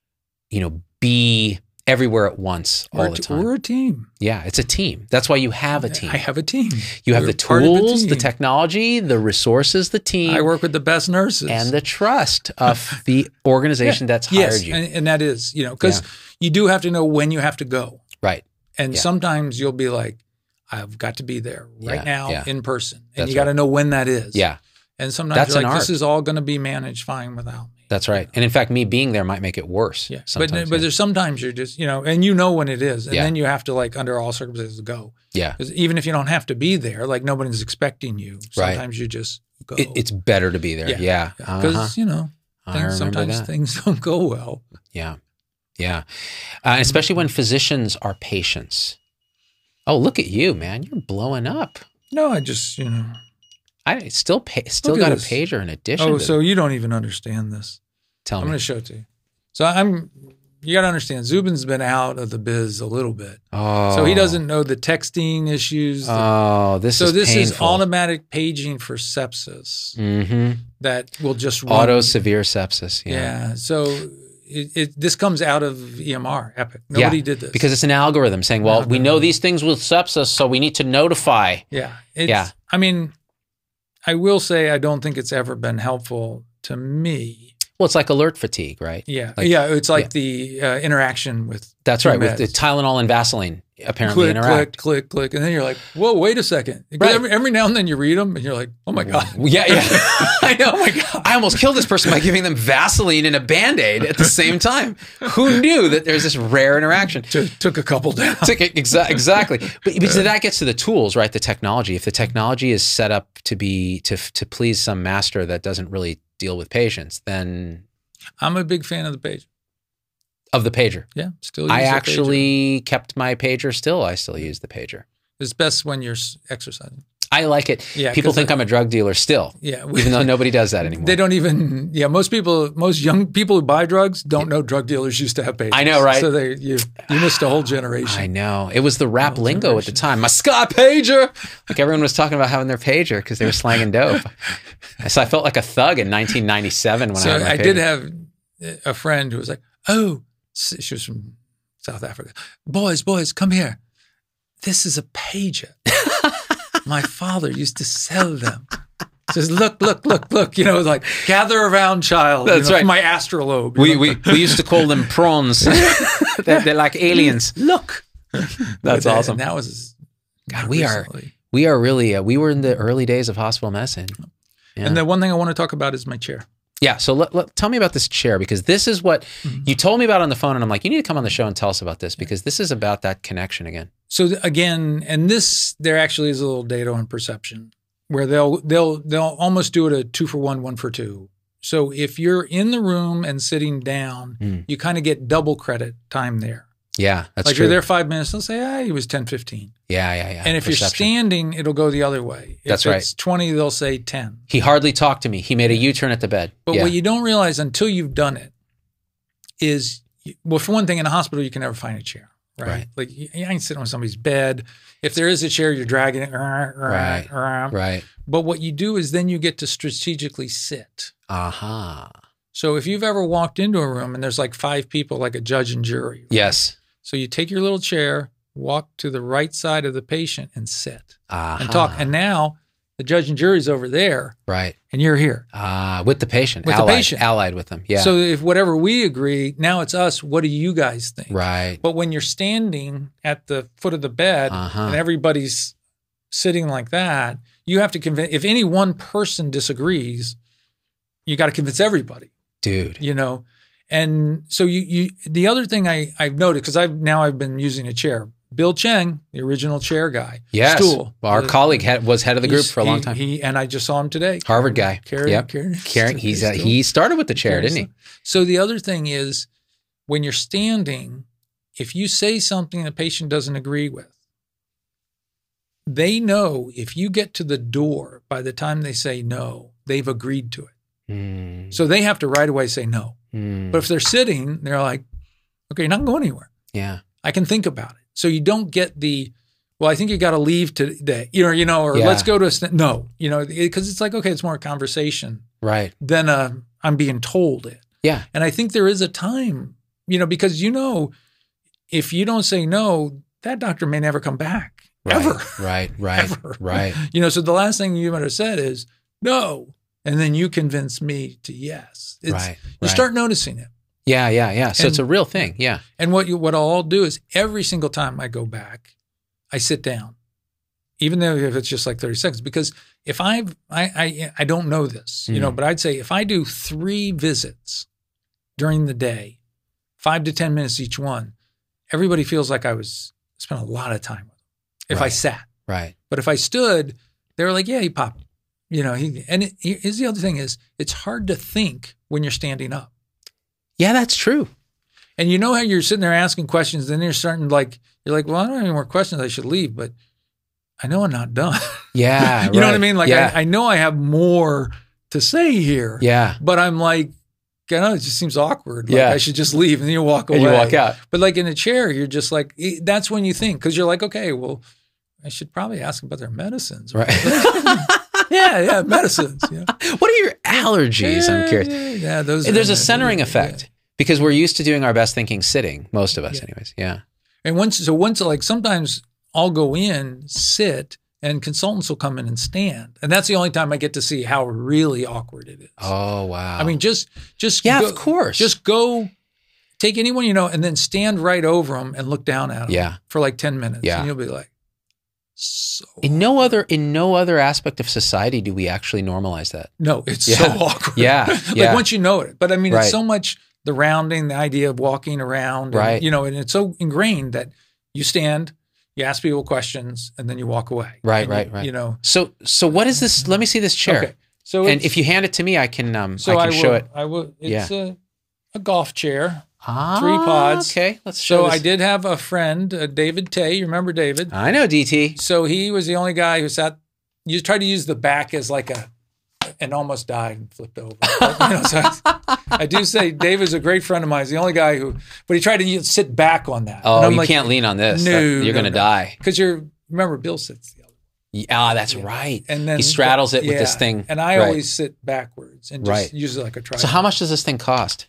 be everywhere at once all the time. We're a team. Yeah, it's a team. That's why you have a team. I have a team. You have the tools, the technology, the resources, the team. I work with the best nurses. And the trust of the organization that's hired you. And that is, because you do have to know when you have to go. Right. And sometimes you'll be like, I've got to be there right now in person. And That's you got to know when that is. Yeah. And sometimes you're like, this is all going to be managed fine without me. That's right. And in fact, me being there might make it worse. Yeah. But there's sometimes you're just, and when it is. And then you have to under all circumstances go. Yeah. Because even if you don't have to be there, nobody's expecting you. Sometimes you just go. It's better to be there. Yeah. Because, sometimes things don't go well. Yeah. Yeah. Especially when physicians are patients. Oh, look at you, man. You're blowing up. No, I just, I still got a pager in addition. Oh, so you don't even understand this. Tell me. I'm going to show it to you. So you got to understand, Zubin's been out of the biz a little bit. Oh. So he doesn't know the texting issues. This is this painful. is automatic paging for sepsis that will just run. Auto severe sepsis. Yeah. So this comes out of EMR, Epic. Nobody did this. Because it's an algorithm saying, well, we know these things with sepsis, so we need to notify. Yeah. I mean, I will say I don't think it's ever been helpful to me. Well, it's like alert fatigue, right? Yeah. It's like the interaction with That's right, with the Tylenol and Vaseline apparently interact. Click. And then you're like, whoa, wait a second. Right. Every now and then you read them and you're like, oh my God. Yeah. I know. Oh my God. I almost killed this person by giving them Vaseline and a Band-Aid at the same time. Who knew that there's this rare interaction? Took a couple down. Exactly. But so that gets to the tools, right? The technology. If the technology is set up to be to please some master that doesn't really deal with patients, then I'm a big fan of the pager. Of the pager. Yeah, still use I actually kept my pager still. I still use the pager. It's best when you're exercising. I like it. Yeah, people think I'm a drug dealer still. Yeah. Even though nobody does that anymore. They don't even, most young people who buy drugs don't know drug dealers used to have pagers. I know, right? So you missed a whole generation. I know. It was the rap lingo at the time. My Scott pager! Like everyone was talking about having their pager because they were slanging dope. So I felt like a thug in 1997 when I had my pager. I did have a friend who was like, she was from South Africa. Boys, come here. This is a pager. My father used to sell them. Says, look. Like gather around, child. That's right. My astrolabe. We used to call them prawns. they're like aliens. Look. That's awesome. That was God. We are really. We were in the early days of hospital medicine. Yeah. And the one thing I want to talk about is my chair. Yeah. So tell me about this chair, because this is what you told me about on the phone. And I'm like, you need to come on the show and tell us about this, because this is about that connection again. So again, and there actually is a little data on perception where they'll almost do it a 2 for 1, 1 for 2. So if you're in the room and sitting down, you kind of get double credit time there. Yeah, that's like true. You're there 5 minutes, they'll say, he was 10, 15. Yeah. And if you're standing, it'll go the other way. That's right. If it's 20, they'll say 10. He hardly talked to me. He made a U-turn at the bed. But what you don't realize until you've done it is, well, for one thing, in a hospital, you can never find a chair. right? Right. Like you ain't sitting on somebody's bed. If there is a chair, you're dragging it. Right. Right. But what you do is then you get to strategically sit. Aha. So if you've ever walked into a room and there's like 5 people, like a judge and jury. Right? Yes. So you take your little chair, walk to the right side of the patient and sit Aha. and talk. And now the judge and jury's over there. Right. And you're here. With the patient. With the patient. Allied with them. Yeah. So if whatever we agree, now it's us. What do you guys think? Right. But when you're standing at the foot of the bed and everybody's sitting like that, you have to convince, if any one person disagrees, you got to convince everybody. Dude. You know? And so you the other thing I've noted, because I've been using a chair. Bill Cheng, the original chair guy. Yes. Stool. Our colleague was head of the group for a long time. And I just saw him today. Harvard guy. Karen. He started with the chair, didn't he? So the other thing is, when you're standing, if you say something the patient doesn't agree with, they know if you get to the door, by the time they say no, they've agreed to it. So they have to right away say no. But if they're sitting, they're like, okay, you're not going anywhere. Yeah. I can think about it. So you don't get well, I think you got to leave today, or let's go to no, because it's like, okay, it's more a conversation. Right. Than I'm being told it. Yeah. And I think there is a time, because if you don't say no, that doctor may never come back. Right. Ever. Right. Ever. Right. So the last thing you might have said is no. And then you convince me to yes. You start noticing it. Yeah. So it's a real thing. Yeah. And what I'll do is every single time I go back, I sit down, even though if it's just like 30 seconds, because if I don't know this, but I'd say if I do 3 visits during the day, 5 to 10 minutes each one, everybody feels like I spent a lot of time with them. If I sat. Right. But if I stood, they were like, yeah, he popped. Here's the other thing is, it's hard to think when you're standing up. Yeah, that's true. And you know how you're sitting there asking questions, then you're starting you're like, well, I don't have any more questions. I should leave, but I know I'm not done. Yeah. You know what I mean? Like, I know I have more to say here. Yeah. But I'm like, I know it just seems awkward. Like I should just leave and then you walk away. And you walk out. But like in a chair, you're just like, that's when you think, because you're like, okay, well, I should probably ask them about their medicines. Right. Yeah, medicines. Yeah. What are your allergies? I'm curious. Yeah, there's a centering effect because we're used to doing our best thinking sitting, most of us anyways. Yeah. And once like sometimes I'll go in, sit, and consultants will come in and stand. And that's the only time I get to see how really awkward it is. Oh, wow. I mean, just yeah, go, of course. Just go take anyone and then stand right over them and look down at them for like 10 minutes. Yeah. And you'll be like, so in no other aspect of society do we actually normalize that. No, it's so awkward. Yeah. Like once you know it. But I mean, Right. it's so much the rounding, the idea of walking around. Right. And, and it's so ingrained that you stand, you ask people questions, and then you walk away. Right. So what is this? Let me see this chair. Okay. So and if you hand it to me, I can show it. I will. It's a golf chair. 3 Ah, pods. Okay, let's show this. I did have a friend, David Tay. You remember David? I know DT. So he was the only guy who you tried to use the back as like and almost died and flipped over. But, so I do say David's a great friend of mine. He's the only guy but he tried to sit back on that. Oh, and you can't lean on this. You're going to die. Because remember, Bill sits the other way. That's right. And then he straddles it with this thing. And I always sit backwards and just use it like a tripod. So how much does this thing cost?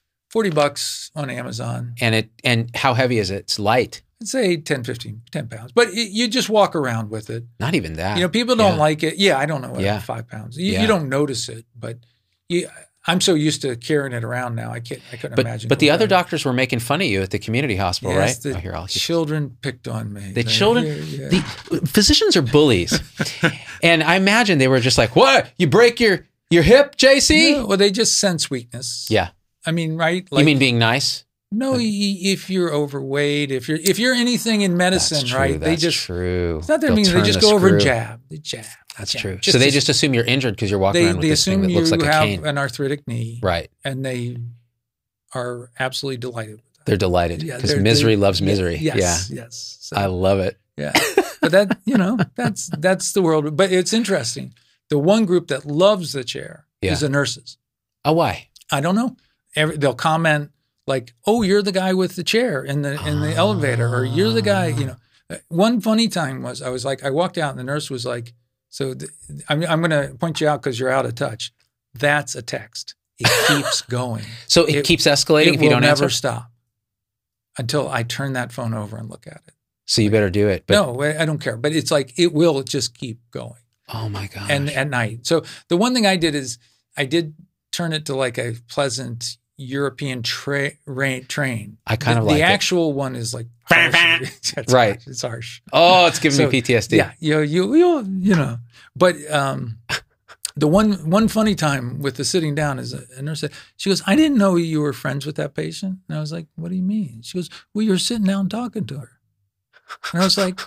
$40 on Amazon. And how heavy is it? It's light. I'd say 10 pounds. But you just walk around with it. Not even that. People don't like it. Yeah, I don't know. 5 pounds. You don't notice it, but I'm so used to carrying it around now. I couldn't imagine. But the other doctors were making fun of you at the community hospital, right? The children picked on me. The children, the physicians are bullies. And I imagine they were just like, what? You break your hip, JC? No, well, they just sense weakness. Yeah. I mean, right? You mean being nice? No, if you're overweight, if you're anything in medicine, that's right? That's true. It's not that means they just go over and jab. They jab. That's true. So they just assume you're injured because you're walking around with this thing that looks like a cane. They assume you have an arthritic knee. Right. And they are absolutely delighted with that. They're delighted because misery loves misery. Yes. So, I love it. Yeah. But that's the world. But it's interesting. The one group that loves the chair is the nurses. Oh, why? I don't know. They'll comment like, oh, you're the guy with the chair in the elevator, or you're the guy, you know. One funny time was I walked out and the nurse was like, so I'm going to point you out because you're out of touch. That's a text. It keeps going. So it keeps escalating if you don't answer? It will never stop until I turn that phone over and look at it. So you better do it. But no, I don't care. But it's like it will just keep going. Oh my gosh. And at night. So the one thing I did is I did turn it to like a pleasant European train. I kind of like the it. actual one is like it's right. Harsh. It's harsh. Oh, it's giving me PTSD. Yeah, you know. But the one funny time with the sitting down is a nurse said, she goes, I didn't know you were friends with that patient. And I was like, what do you mean? She goes, well, you were sitting down talking to her. And I was like,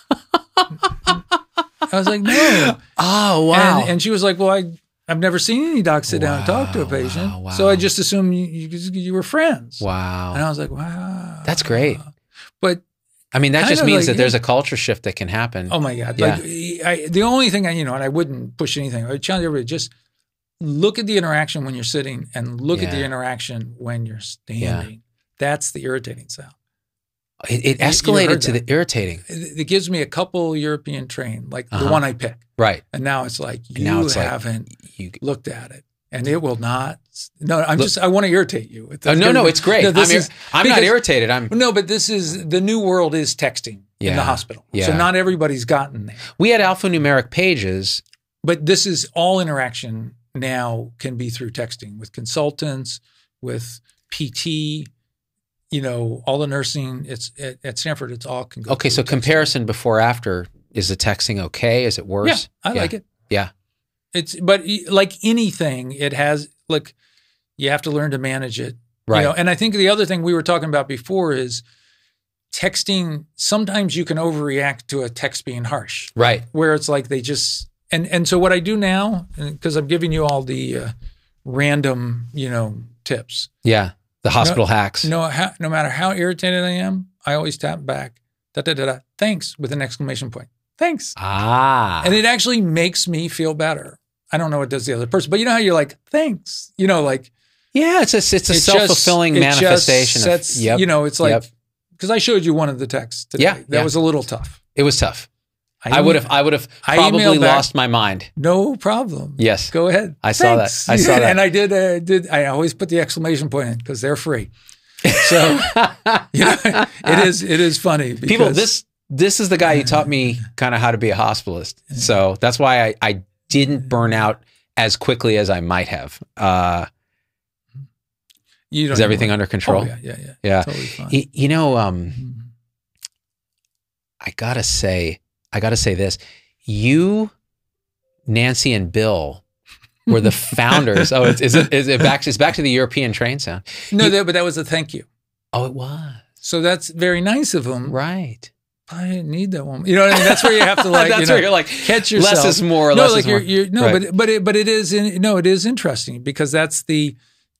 no. Oh, wow. And she was like, well, I've never seen any doc sit down and talk to a patient. Wow. So I just assumed you were friends. Wow. And I was like, wow. That's great. But I mean, that just means like, that there's a culture shift that can happen. Oh my God. Yeah. Like the only thing and I wouldn't push anything. I would challenge everybody, just look at the interaction when you're sitting and look at the interaction when you're standing. Yeah. That's the irritating sound. It escalated to the irritating. It gives me a couple European train, like the one I pick. Right. And now it's like, you haven't looked at it. And it will not. No, I want to irritate you. No, it's great. I'm not irritated. No, but the new world is texting in the hospital. Yeah. So not everybody's gotten there. We had alphanumeric pages. But this is all interaction now can be through texting with consultants, with PT, all the nursing. It's at Stanford, it's all can go. Okay, so comparison before after, is the texting okay? Is it worse? Yeah, I like it. Yeah. But like anything, it has, like, you have to learn to manage it. Right. And I think the other thing we were talking about before is texting. Sometimes you can overreact to a text being harsh. Right. Where it's like they just, and so what I do now, because I'm giving you all the random, tips. Yeah. The hospital hacks. No matter how irritated I am, I always tap back, thanks, with an exclamation point. Thanks. And it actually makes me feel better. I don't know what does the other person, but you know how you're like, thanks, like. Yeah, it's a self-fulfilling manifestation. It's like, because I showed you one of the texts today. Yeah, that was a little tough. It was tough. I would have probably lost my mind. No problem. Yes. Go ahead. I saw that. And I did. I always put the exclamation point in because they're free. So it is funny. Because, people, this is the guy who taught me kind of how to be a hospitalist. So that's why I didn't burn out as quickly as I might have. Is everything under control? Oh, yeah. Totally fine. I gotta say this. You, Nancy, and Bill were the founders. Is it back? It's back to the European train sound. No, but that was a thank you. Oh, it was. So that's very nice of them. Right. I didn't need that one. You know what I mean? That's where you have to like. Where you're like, catch yourself. Less is more. No, less like is more. Right. but it is. It is interesting because that's the,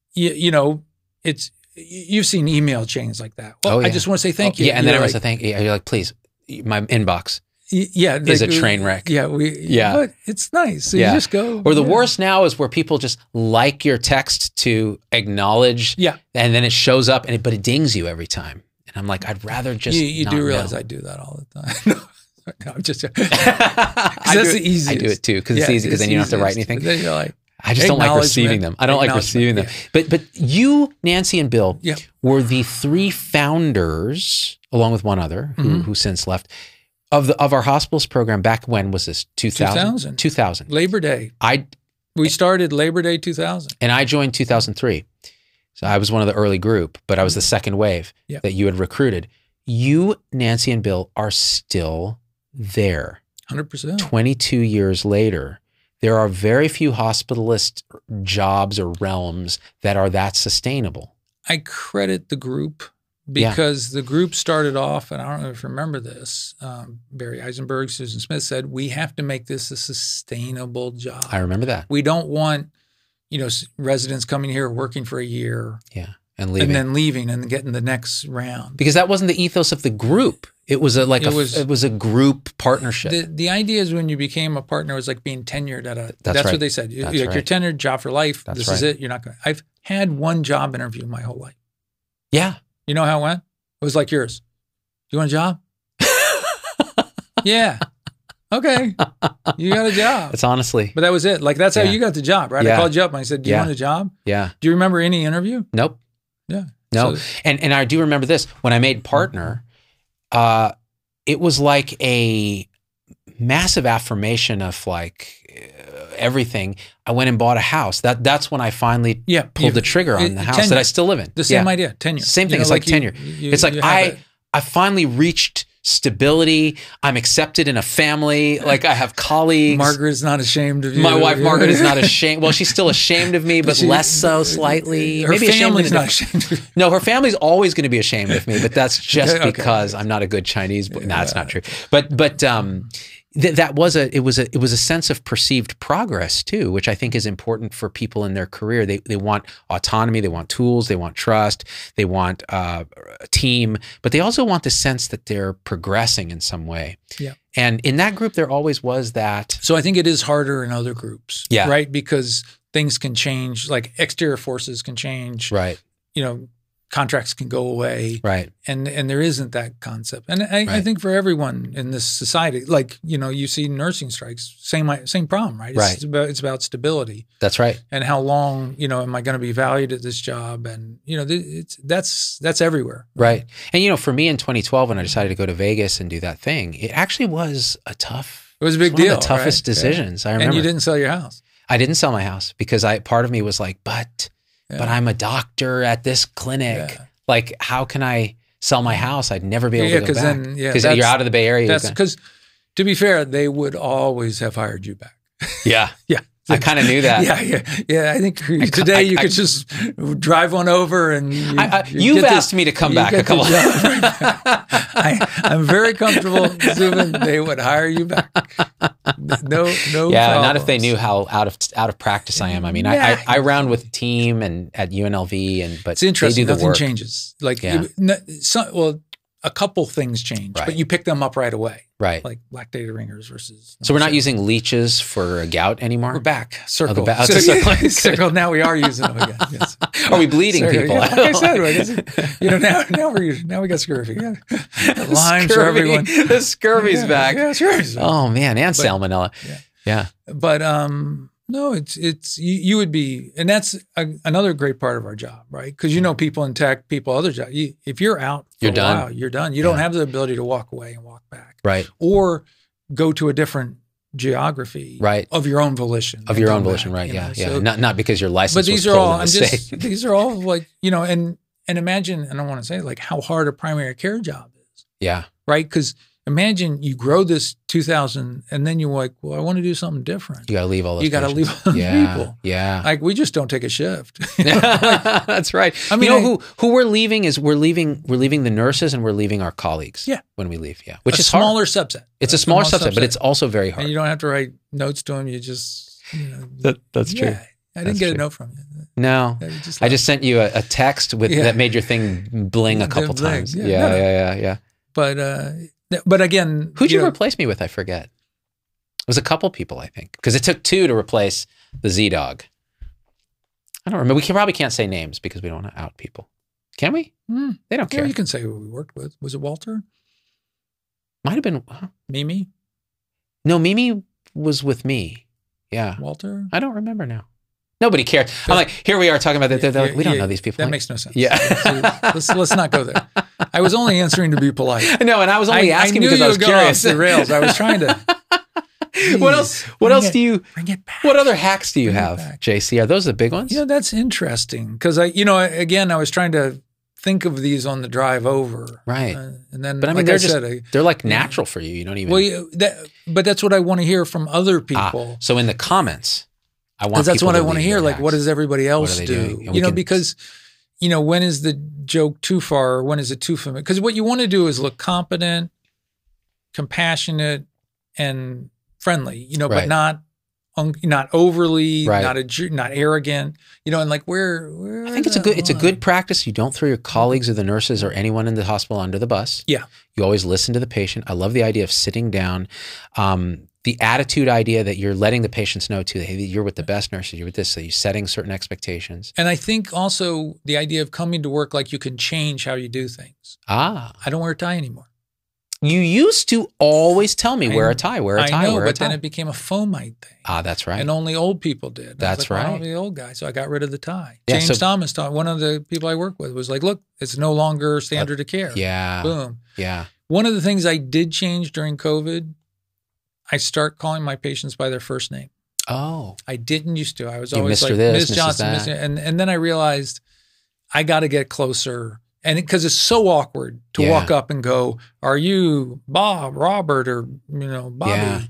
it's. You've seen email chains like that. Well, I just want to say thank you. Yeah, and then everyone's like, thank you. You're like, please, my inbox. Is a train wreck. But it's nice. So you just go. Or the worst now is where people just like your text to acknowledge. Yeah. And then it shows up, but it dings you every time. And I'm like, I'd rather just. You do realize I do that all the time. No, I'm just. That's the easiest. I do it too because it's easy because then you don't have to write anything. Then you're like, I just don't like receiving them. I don't like receiving them. But you, Nancy, and Bill were the three founders, along with one other who since left, of our hospitals program. Back when was this? 2000. 2000. Labor Day. We started Labor Day 2000. And I joined 2003. So I was one of the early group, but I was the second wave that you had recruited. You, Nancy, and Bill are still there. 100%. 22 years later. There are very few hospitalist jobs or realms that are that sustainable. I credit the group because the group started off, and I don't know if you remember this, Barry Eisenberg, Susan Smith said, we have to make this a sustainable job. I remember that. We don't want, residents coming here working for a year. Yeah. And leaving. And then leaving and getting the next round. Because that wasn't the ethos of the group. It was a group partnership. The idea is when you became a partner, it was like being tenured at a. That's right. What they said. You're tenured, job for life. This is it. You're not going. I've had one job interview my whole life. Yeah. You know how it went? It was like yours. Do you want a job? Yeah. Okay. You got a job. It's honestly. But that was it. Like, that's how you got the job, right? Yeah. I called you up and I said, do you want a job? Yeah. Do you remember any interview? Nope. Yeah. No. So, and I do remember this. When I made partner, it was like a massive affirmation of like everything. I went and bought a house. That's when I finally pulled the trigger on the house tenure. that I still live in. The same idea, tenure. Same thing. It's like tenure. It's like I finally reached stability. I'm accepted in a family. Like I have colleagues. Margaret's not ashamed of you. My wife Margaret is not ashamed. Well, she's still ashamed of me, but less so slightly. Her Maybe family's not ashamed of you. No, her family's always going to be ashamed of me, but that's just because I'm not a good Chinese boy. No, that's not true. But that was it was a sense of perceived progress too, which I think is important for people in their career. They want autonomy, they want tools, they want trust, they want a team, but they also want the sense that they're progressing in some way. Yeah. And in that group, there always was that. So I think it is harder in other groups, yeah, right? Because things can change, like exterior forces can change, right? You know, contracts can go away, right? And there isn't that concept. And I think for everyone in this society, like, you know, you see nursing strikes, same problem, right? It's about stability. That's right. And how long, you know, am I going to be valued at this job? And, you know, that's everywhere. Right. And, you know, for me in 2012, when I decided to go to Vegas and do that thing, it actually was a tough. It was a big deal. One of the toughest decisions. I remember. And you didn't sell your house. I didn't sell my house because part of me was like, but I'm a doctor at this clinic. Yeah. Like, how can I sell my house? I'd never be able to go back. Because you're out of the Bay Area. That's because, to be fair, they would always have hired you back. Yeah. Yeah. I kind of knew that. Yeah. I think today you could just drive on over and you've asked me to come back a couple of times. I'm very comfortable assuming they would hire you back. No. Yeah, problems. not if they knew how out of practice I am. I mean, I round with the team and at UNLV, but it's interesting. They do the Nothing work. changes. Like, a couple things change, but you pick them up right away. Right. Like lactated ringers versus. So we're not using leeches for gout anymore? We're back. Circle. Circle. Now we are using them again. Yes. Are we bleeding people? Yeah, like I said, you know, now we got scurvy. Yeah. Lyme for everyone. The scurvy's back. Yeah, scurvy's back. Oh man, and salmonella. Yeah. But no, it's you would be, and that's another great part of our job, right? Because you know, people in tech, people other jobs. If you're out, you're done. While, you're done. You don't have the ability to walk away and walk back, right? Or go to a different geography, right? Of your own volition. Of your own volition, right? Yeah. So, not because your license. But these was are all. these are all like, you know, and imagine, and I want to say like how hard a primary care job is. Yeah. Right. Because imagine you grow this 2,000 and then you're like, well, I want to do something different. You got to leave all those. You got to leave all those people. Yeah. Like we just don't take a shift. That's right. I mean, you know, who we're leaving is we're leaving the nurses and we're leaving our colleagues. Yeah. When we leave. Yeah. Which is smaller hard. subset. It's a smaller subset, but it's also very hard. And you don't have to write notes to them. You just, you know. That's true. I didn't get a note from you. No. I just sent you a text that made your thing bling a couple times. Yeah. But again, who'd you replace me with? I forget. It was a couple people, I think, because it took two to replace the Z-Dog. I don't remember. We probably can't say names because we don't want to out people. Can we? They don't care. You can say who we worked with. Was it Walter? Might have been. Mimi? No, Mimi was with me. Yeah. Walter? I don't remember now. Nobody cared. I'm like, here we are talking about that. Like, we don't know these people. That makes no sense. Yeah. let's not go there. I was only answering to be polite. No, and I was only asking because I was curious. Off the rails. I was trying to. What else do you? Bring it back. What other hacks do you have, JC? Are those the big ones? You know, that's interesting because I was trying to think of these on the drive over. Right. And then, but I mean, like they're like natural for you. You don't even. Well, but that's what I want to hear from other people. So in the comments. That's what I want to hear. Like, what does everybody else do? You know, because, you know, when is the joke too far or when is it too familiar? Because what you want to do is look competent, compassionate, and friendly, you know, but not overly, not arrogant, you know, and like where I think it's a good practice. You don't throw your colleagues or the nurses or anyone in the hospital under the bus. Yeah. You always listen to the patient. I love the idea of sitting down. the attitude idea that you're letting the patients know too, hey, you're with the best nurses, you're with this, so you're setting certain expectations. And I think also the idea of coming to work like you can change how you do things. Ah. I don't wear a tie anymore. You used to always tell me, wear a tie, wear a tie, I know, wear a but tie. then it became a fomite thing. Ah, that's right. And only old people did. That's right. I'll be the old guy. So I got rid of the tie. Yeah, James Thomas, one of the people I work with, was like, look, it's no longer standard of care. Yeah. Boom. Yeah. One of the things I did change during COVID, I start calling my patients by their first name. Oh. I didn't used to. I was You always Mr. like, this, Miss Mrs. Johnson, that. and then I realized I got to get closer. And because it's so awkward to Yeah. walk up and go, are you Bob, Robert, or, Bobby? Yeah.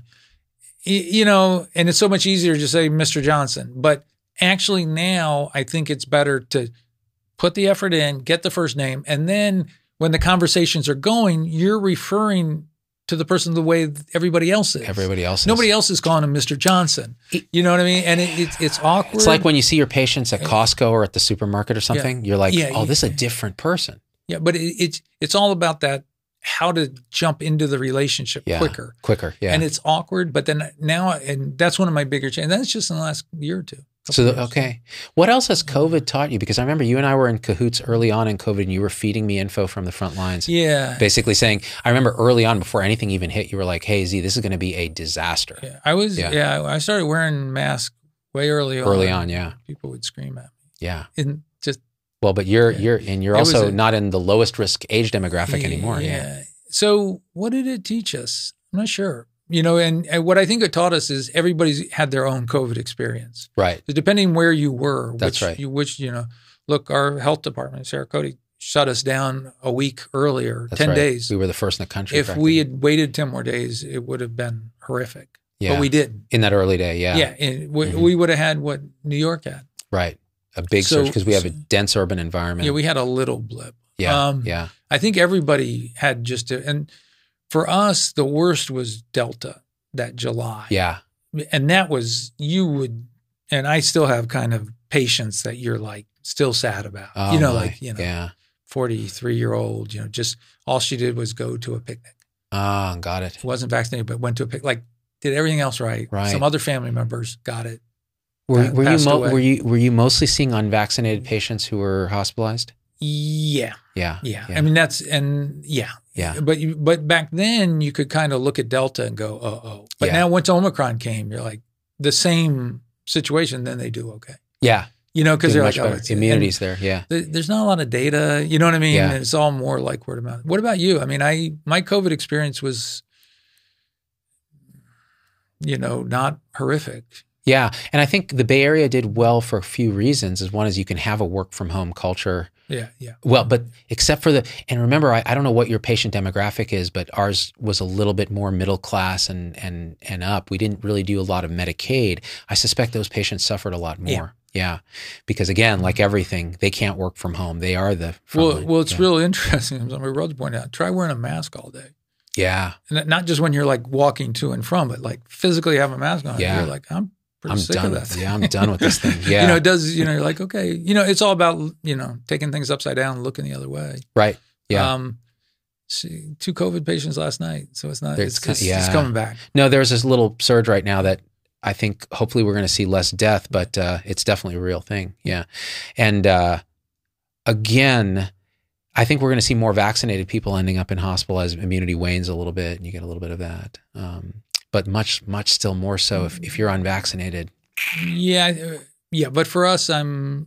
And it's so much easier to say Mr. Johnson. But actually now I think it's better to put the effort in, get the first name, and then when the conversations are going, you're referring to the person the way everybody else is. Everybody else is. Nobody else is calling him Mr. Johnson. You know what I mean? And it's awkward. It's like when you see your patients at Costco or at the supermarket or something, you're like, Yeah, oh, this is a different person. Yeah, but it's all about that, how to jump into the relationship quicker. Quicker, yeah. And it's awkward, but then now, and that's one of my bigger changes. That's just in the last year or two. So, okay. What else has COVID taught you? Because I remember you and I were in cahoots early on in COVID and you were feeding me info from the front lines. Yeah. Basically saying, I remember early on before anything even hit, you were like, hey, Z, this is going to be a disaster. Yeah. I started wearing masks way early on. Early on, yeah. People would scream at me. Yeah. And just. Well, but you're also not in the lowest risk age demographic anymore. Yeah. So what did it teach us? I'm not sure. And what I think it taught us is everybody's had their own COVID experience. Right. So depending where you were. That's right. Look, our health department, Sarah Cody, shut us down a week earlier, That's 10 right. days. We were the first in the country. If we had waited 10 more days, it would have been horrific. Yeah. But we didn't. In that early day, yeah. Yeah. And we would have had what New York had. Right. A big surge because we have a dense urban environment. Yeah, we had a little blip. Yeah. Yeah. I think everybody had and for us, the worst was Delta that July. Yeah. And that was, and I still have kind of patients that you're like still sad about. Oh, yeah. 43-year-old, just all she did was go to a picnic. Oh, got it. Wasn't vaccinated, but went to a picnic, like did everything else right. Right. Some other family members got it. Were you mostly seeing unvaccinated patients who were hospitalized? Yeah. Yeah. I mean, yeah. But back then you could kind of look at Delta and go, oh. But now once Omicron came, you're like the same situation, then they do okay. Yeah. Because they're like, immunity's there. Yeah. There's not a lot of data. You know what I mean? Yeah. And it's all more like word of mouth. What about you? I mean, my COVID experience was, not horrific. Yeah. And I think the Bay Area did well for a few reasons. One is you can have a work from home culture. Yeah. Well, but except for and remember, I don't know what your patient demographic is, but ours was a little bit more middle class and up. We didn't really do a lot of Medicaid. I suspect those patients suffered a lot more. Yeah. Because again, like everything, they can't work from home. They are the front Well, it's real interesting. As my brother pointed out, try wearing a mask all day. Yeah. And not just when you're like walking to and from, but like physically have a mask on. Yeah. You're like, I'm sick done of with that. Yeah, I'm done with this thing. Yeah. It does, you're like, okay, it's all about, taking things upside down and looking the other way. Right. Yeah. 2 COVID patients last night. So it's not, it's coming back. No, there's this little surge right now that I think hopefully we're going to see less death, but it's definitely a real thing. Yeah. And again, I think we're going to see more vaccinated people ending up in hospital as immunity wanes a little bit and you get a little bit of that. But much still more so if you're unvaccinated. Yeah. But for us, we'll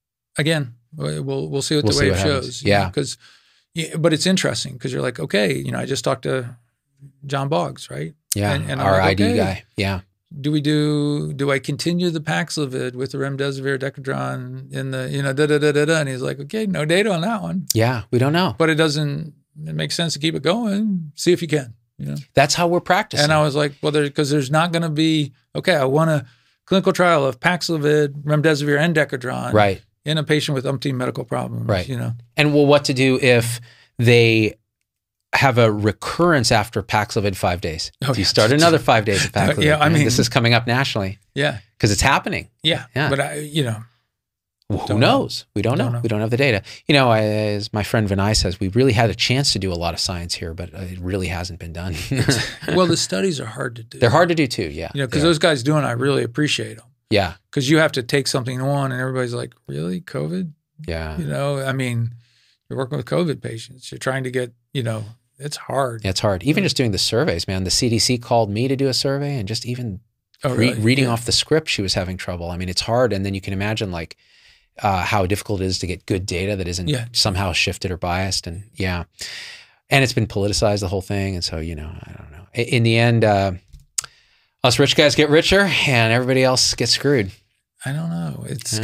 see what the wave shows. Yeah. But it's interesting because you're like, okay, I just talked to John Boggs, right? Yeah. And our like, ID guy. Yeah. Do I continue the Paxlovid with the remdesivir, Decadron in the, and he's like, okay, no data on that one. Yeah. We don't know. But it makes sense to keep it going. See if you can. That's how we're practicing. And I was like, well, because there's not going to be, okay, I want a clinical trial of Paxlovid, remdesivir, and Decadron right. in a patient with umpteen medical problems. Right. And what to do if they have a recurrence after Paxlovid 5 days? Do you start another 5 days of Paxlovid? Yeah, I mean, this is coming up nationally. Yeah. Because it's happening. Yeah. But Well, who knows? We don't know. We don't have the data. You know, as my friend Vinay says, we really had a chance to do a lot of science here, but it really hasn't been done. Well, the studies are hard to do. They're hard to do too, yeah. You know, because those guys doing it, I really appreciate them. Yeah. Because you have to take something on and everybody's like, really? COVID? Yeah. You know, I mean, you're working with COVID patients. You're trying to get, you know, it's hard. Yeah, it's hard. Even just doing the surveys, man. The CDC called me to do a survey and just even reading off the script, she was having trouble. I mean, it's hard. And then you can imagine like how difficult it is to get good data that isn't somehow shifted or biased. And and it's been politicized, the whole thing. And so, you know, I don't know. In the end, us rich guys get richer and everybody else gets screwed. I don't know.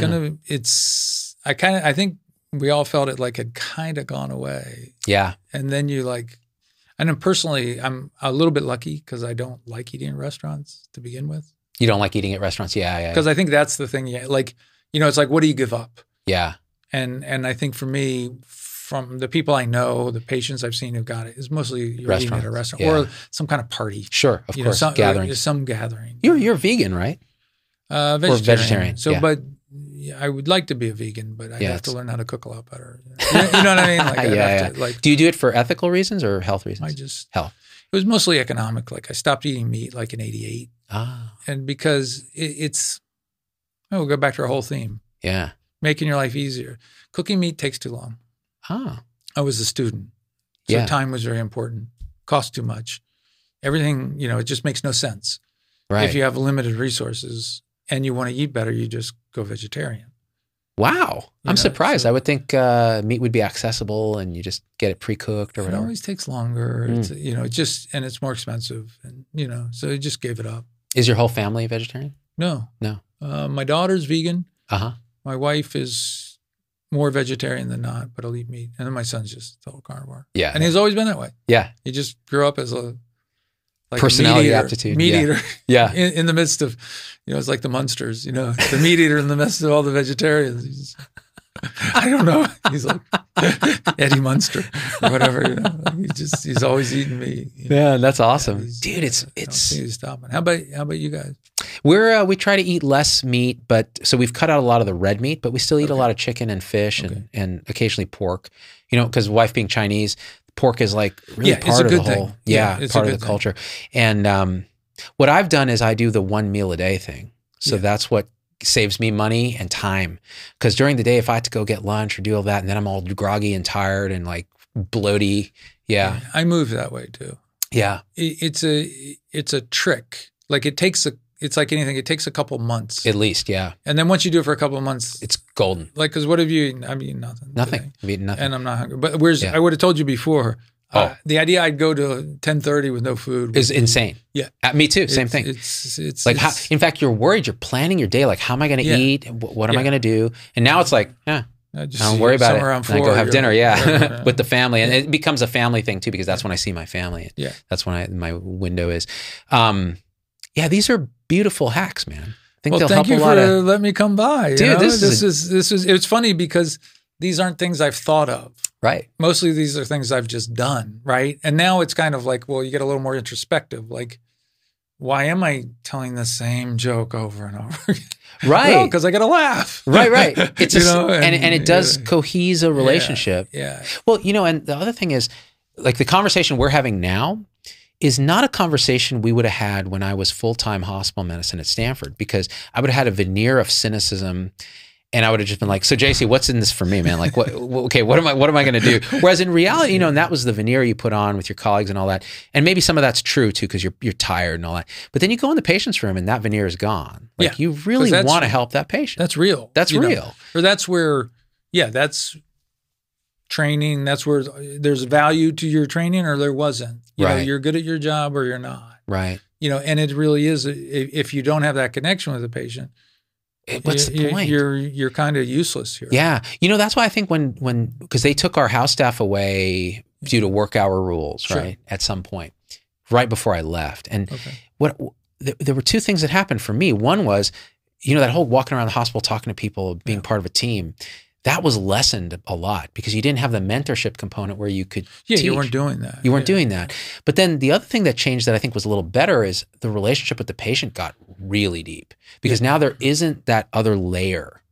I think we all felt it like had kind of gone away. Yeah. And then you like, I know personally, I'm a little bit lucky because I don't like eating in restaurants to begin with. You don't like eating at restaurants? Yeah. Because I think that's the thing. Yeah. Like, you know, it's like, what do you give up? Yeah. And I think for me, from the people I know, the patients I've seen who've got it, is mostly you're eating at a restaurant or some kind of party. Sure, of course, gathering. Some gathering. You're vegan, right? Vegetarian. Or vegetarian. So, but I would like to be a vegan, but I have to learn how to cook a lot better. You know what I mean? Like, to, do you do it for ethical reasons or health reasons? I just health. It was mostly economic. Like I stopped eating meat like in '88. And because we'll go back to our whole theme. Yeah. Making your life easier. Cooking meat takes too long. I was a student. So time was very important. Cost too much. Everything, you know, it just makes no sense. Right. If you have limited resources and you want to eat better, you just go vegetarian. Wow. I'm surprised. I would think meat would be accessible and you just get it pre-cooked or whatever. It always takes longer. It's, you know, and it's more expensive. And, you know, so I just gave it up. Is your whole family vegetarian? No. No. My daughter's vegan. Uh-huh. My wife is more vegetarian than not, but I'll eat meat. And then my son's just total carnivore. Yeah. And he's always been that way. Yeah. He just grew up as a personality aptitude. Meat eater. Yeah. In the midst of, you know, it's like the Munsters, you know, the meat eater in the midst of all the vegetarians. I don't know. He's like Eddie Munster or whatever, you know. He's always eating meat. Yeah, that's awesome. Dude, it's stopping. How about you guys? We try to eat less meat, so we've cut out a lot of the red meat, but we still eat a lot of chicken and fish and occasionally pork. You know, because wife being Chinese, pork is like really part of the whole part of the culture. And what I've done is I do the 1 meal a day thing. So that's what saves me money and time. Because during the day, if I had to go get lunch or do all that, and then I'm all groggy and tired and like bloaty. Yeah. I move that way too. Yeah. It's a trick. Like it's like anything. It takes a couple months. At least, yeah. And then once you do it for a couple of months, it's golden. Like, because what have you eaten? I've eaten nothing. Nothing. Today. I've eaten nothing. And I'm not hungry. But I would have told you before, the idea I'd go to 10:30 with no food is insane. Yeah. Me too. Same thing. It's like, in fact, you're worried. You're planning your day. Like, how am I going to eat? What am I going to do? And now it's like, I don't worry about it. I go have dinner, with the family. And it becomes a family thing too, because that's when I see my family. Yeah. That's when my window is. These are beautiful hacks, man. I think they'll help a lot. Thank you for letting me come by. Dude, this is it's funny because these aren't things I've thought of. Right. Mostly these are things I've just done, right? And now it's kind of like, well, you get a little more introspective. Like, why am I telling the same joke over and over again? Right. Because I got to laugh. Right. It's and it does cohese a relationship. Yeah. Well, and the other thing is, like, the conversation we're having now is not a conversation we would have had when I was full-time hospital medicine at Stanford, because I would have had a veneer of cynicism. And I would have just been like, so JC, what's in this for me, man? Like, what am I going to do? Whereas in reality, and that was the veneer you put on with your colleagues and all that. And maybe some of that's true too, because you're tired and all that. But then you go in the patient's room and that veneer is gone. Like, you really want to help that patient. That's real. That's real. Or that's where, that's training. That's where there's value to your training, or there wasn't. You know, you're good at your job or you're not. Right. And it really is, if you don't have that connection with the patient, what's the point? You're kind of useless here. Yeah. That's why I think because they took our house staff away due to work hour rules, right? At some point, right before I left. And there were two things that happened for me. One was, that whole walking around the hospital, talking to people, being part of a team, that was lessened a lot because you didn't have the mentorship component where you could teach. You weren't doing that. You weren't doing that. But then the other thing that changed that I think was a little better is the relationship with the patient got really deep, because now there isn't that other layer.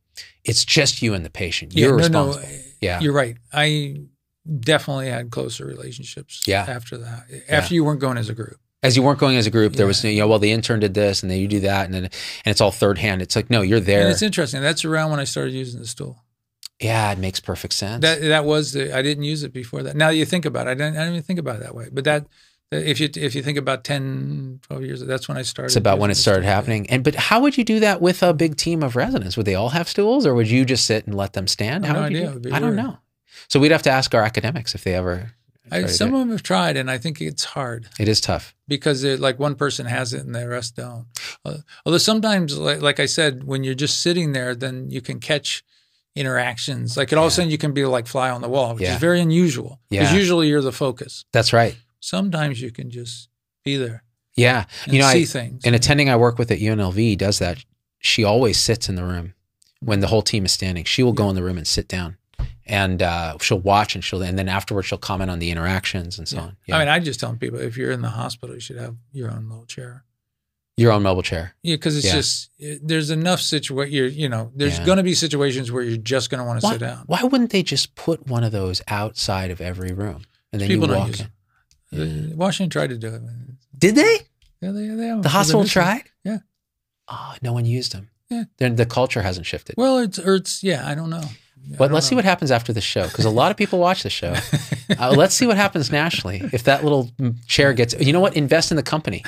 It's just you and the patient. You're responsible. Yeah. You're right. I definitely had closer relationships after that. After you weren't going as a group. As you weren't going as a group, there was, well, the intern did this and then you do that. And it's all third hand. It's like, no, you're there. And it's interesting. That's around when I started using the stool. Yeah, it makes perfect sense. That was I didn't use it before that. Now you think about it, I didn't even think about it that way. But if you think about 10, 12 years, that's when I started. It's about when it started happening. But how would you do that with a big team of residents? Would they all have stools, or would you just sit and let them stand? I have no idea. I don't know. So we'd have to ask our academics if they ever. Some of them have tried, and I think it's hard. It is tough because like one person has it and the rest don't. Although sometimes, like I said, when you're just sitting there, then you can catch interactions. Like all of a sudden you can be like fly on the wall, which is very unusual. Because usually you're the focus. That's right. Sometimes you can just be there. Yeah. And see things. An attending I work with at UNLV does that. She always sits in the room when the whole team is standing. She will go in the room and sit down. And she'll watch and then afterwards she'll comment on the interactions and so on. Yeah. I mean, I just tell people if you're in the hospital, you should have your own little chair. Your own mobile chair. Yeah, because it's just there's enough there's going to be situations where you're just going to want to sit down. Why wouldn't they just put one of those outside of every room and then people you don't walk use in? It. Washington tried to do it. Did they? Yeah, they have. The hospital tried? Yeah. Oh, no one used them. Yeah. Then the culture hasn't shifted. Well, it's I don't know. But let's see what happens after the show, because a lot of people watch the show. Let's see what happens nationally. If that little chair gets, you know what? Invest in the company.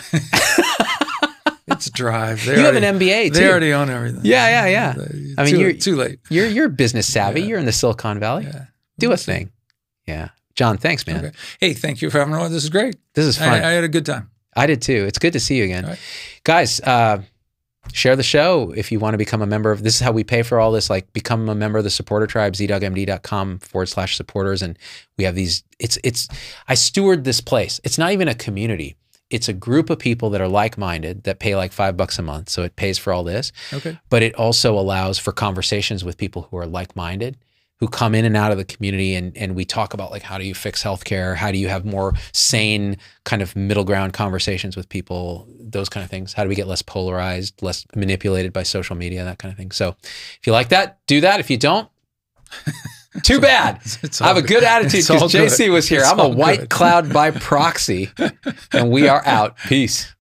It's Drive. You have an MBA too. They already own everything. Yeah. I mean, you're too late. You're business savvy. You're in the Silicon Valley. Yeah. Do a thing. Yeah. John, thanks, man. Okay. Hey, thank you for having me on. This is great. This is fun. I had a good time. I did too. It's good to see you again. Right. Guys, share the show if you want to become a member of, this is how we pay for all this, like become a member of the supporter tribe, zdogmd.com/supporters. And we have these, I steward this place. It's not even a community. It's a group of people that are like-minded that pay like $5 a month. So it pays for all this. Okay. But it also allows for conversations with people who are like-minded, who come in and out of the community, and we talk about like, how do you fix healthcare? How do you have more sane kind of middle ground conversations with people? Those kind of things. How do we get less polarized, less manipulated by social media, that kind of thing. So if you like that, do that. If you don't, too bad. I have a good attitude because JC was here. I'm a white cloud by proxy, and we are out. Peace.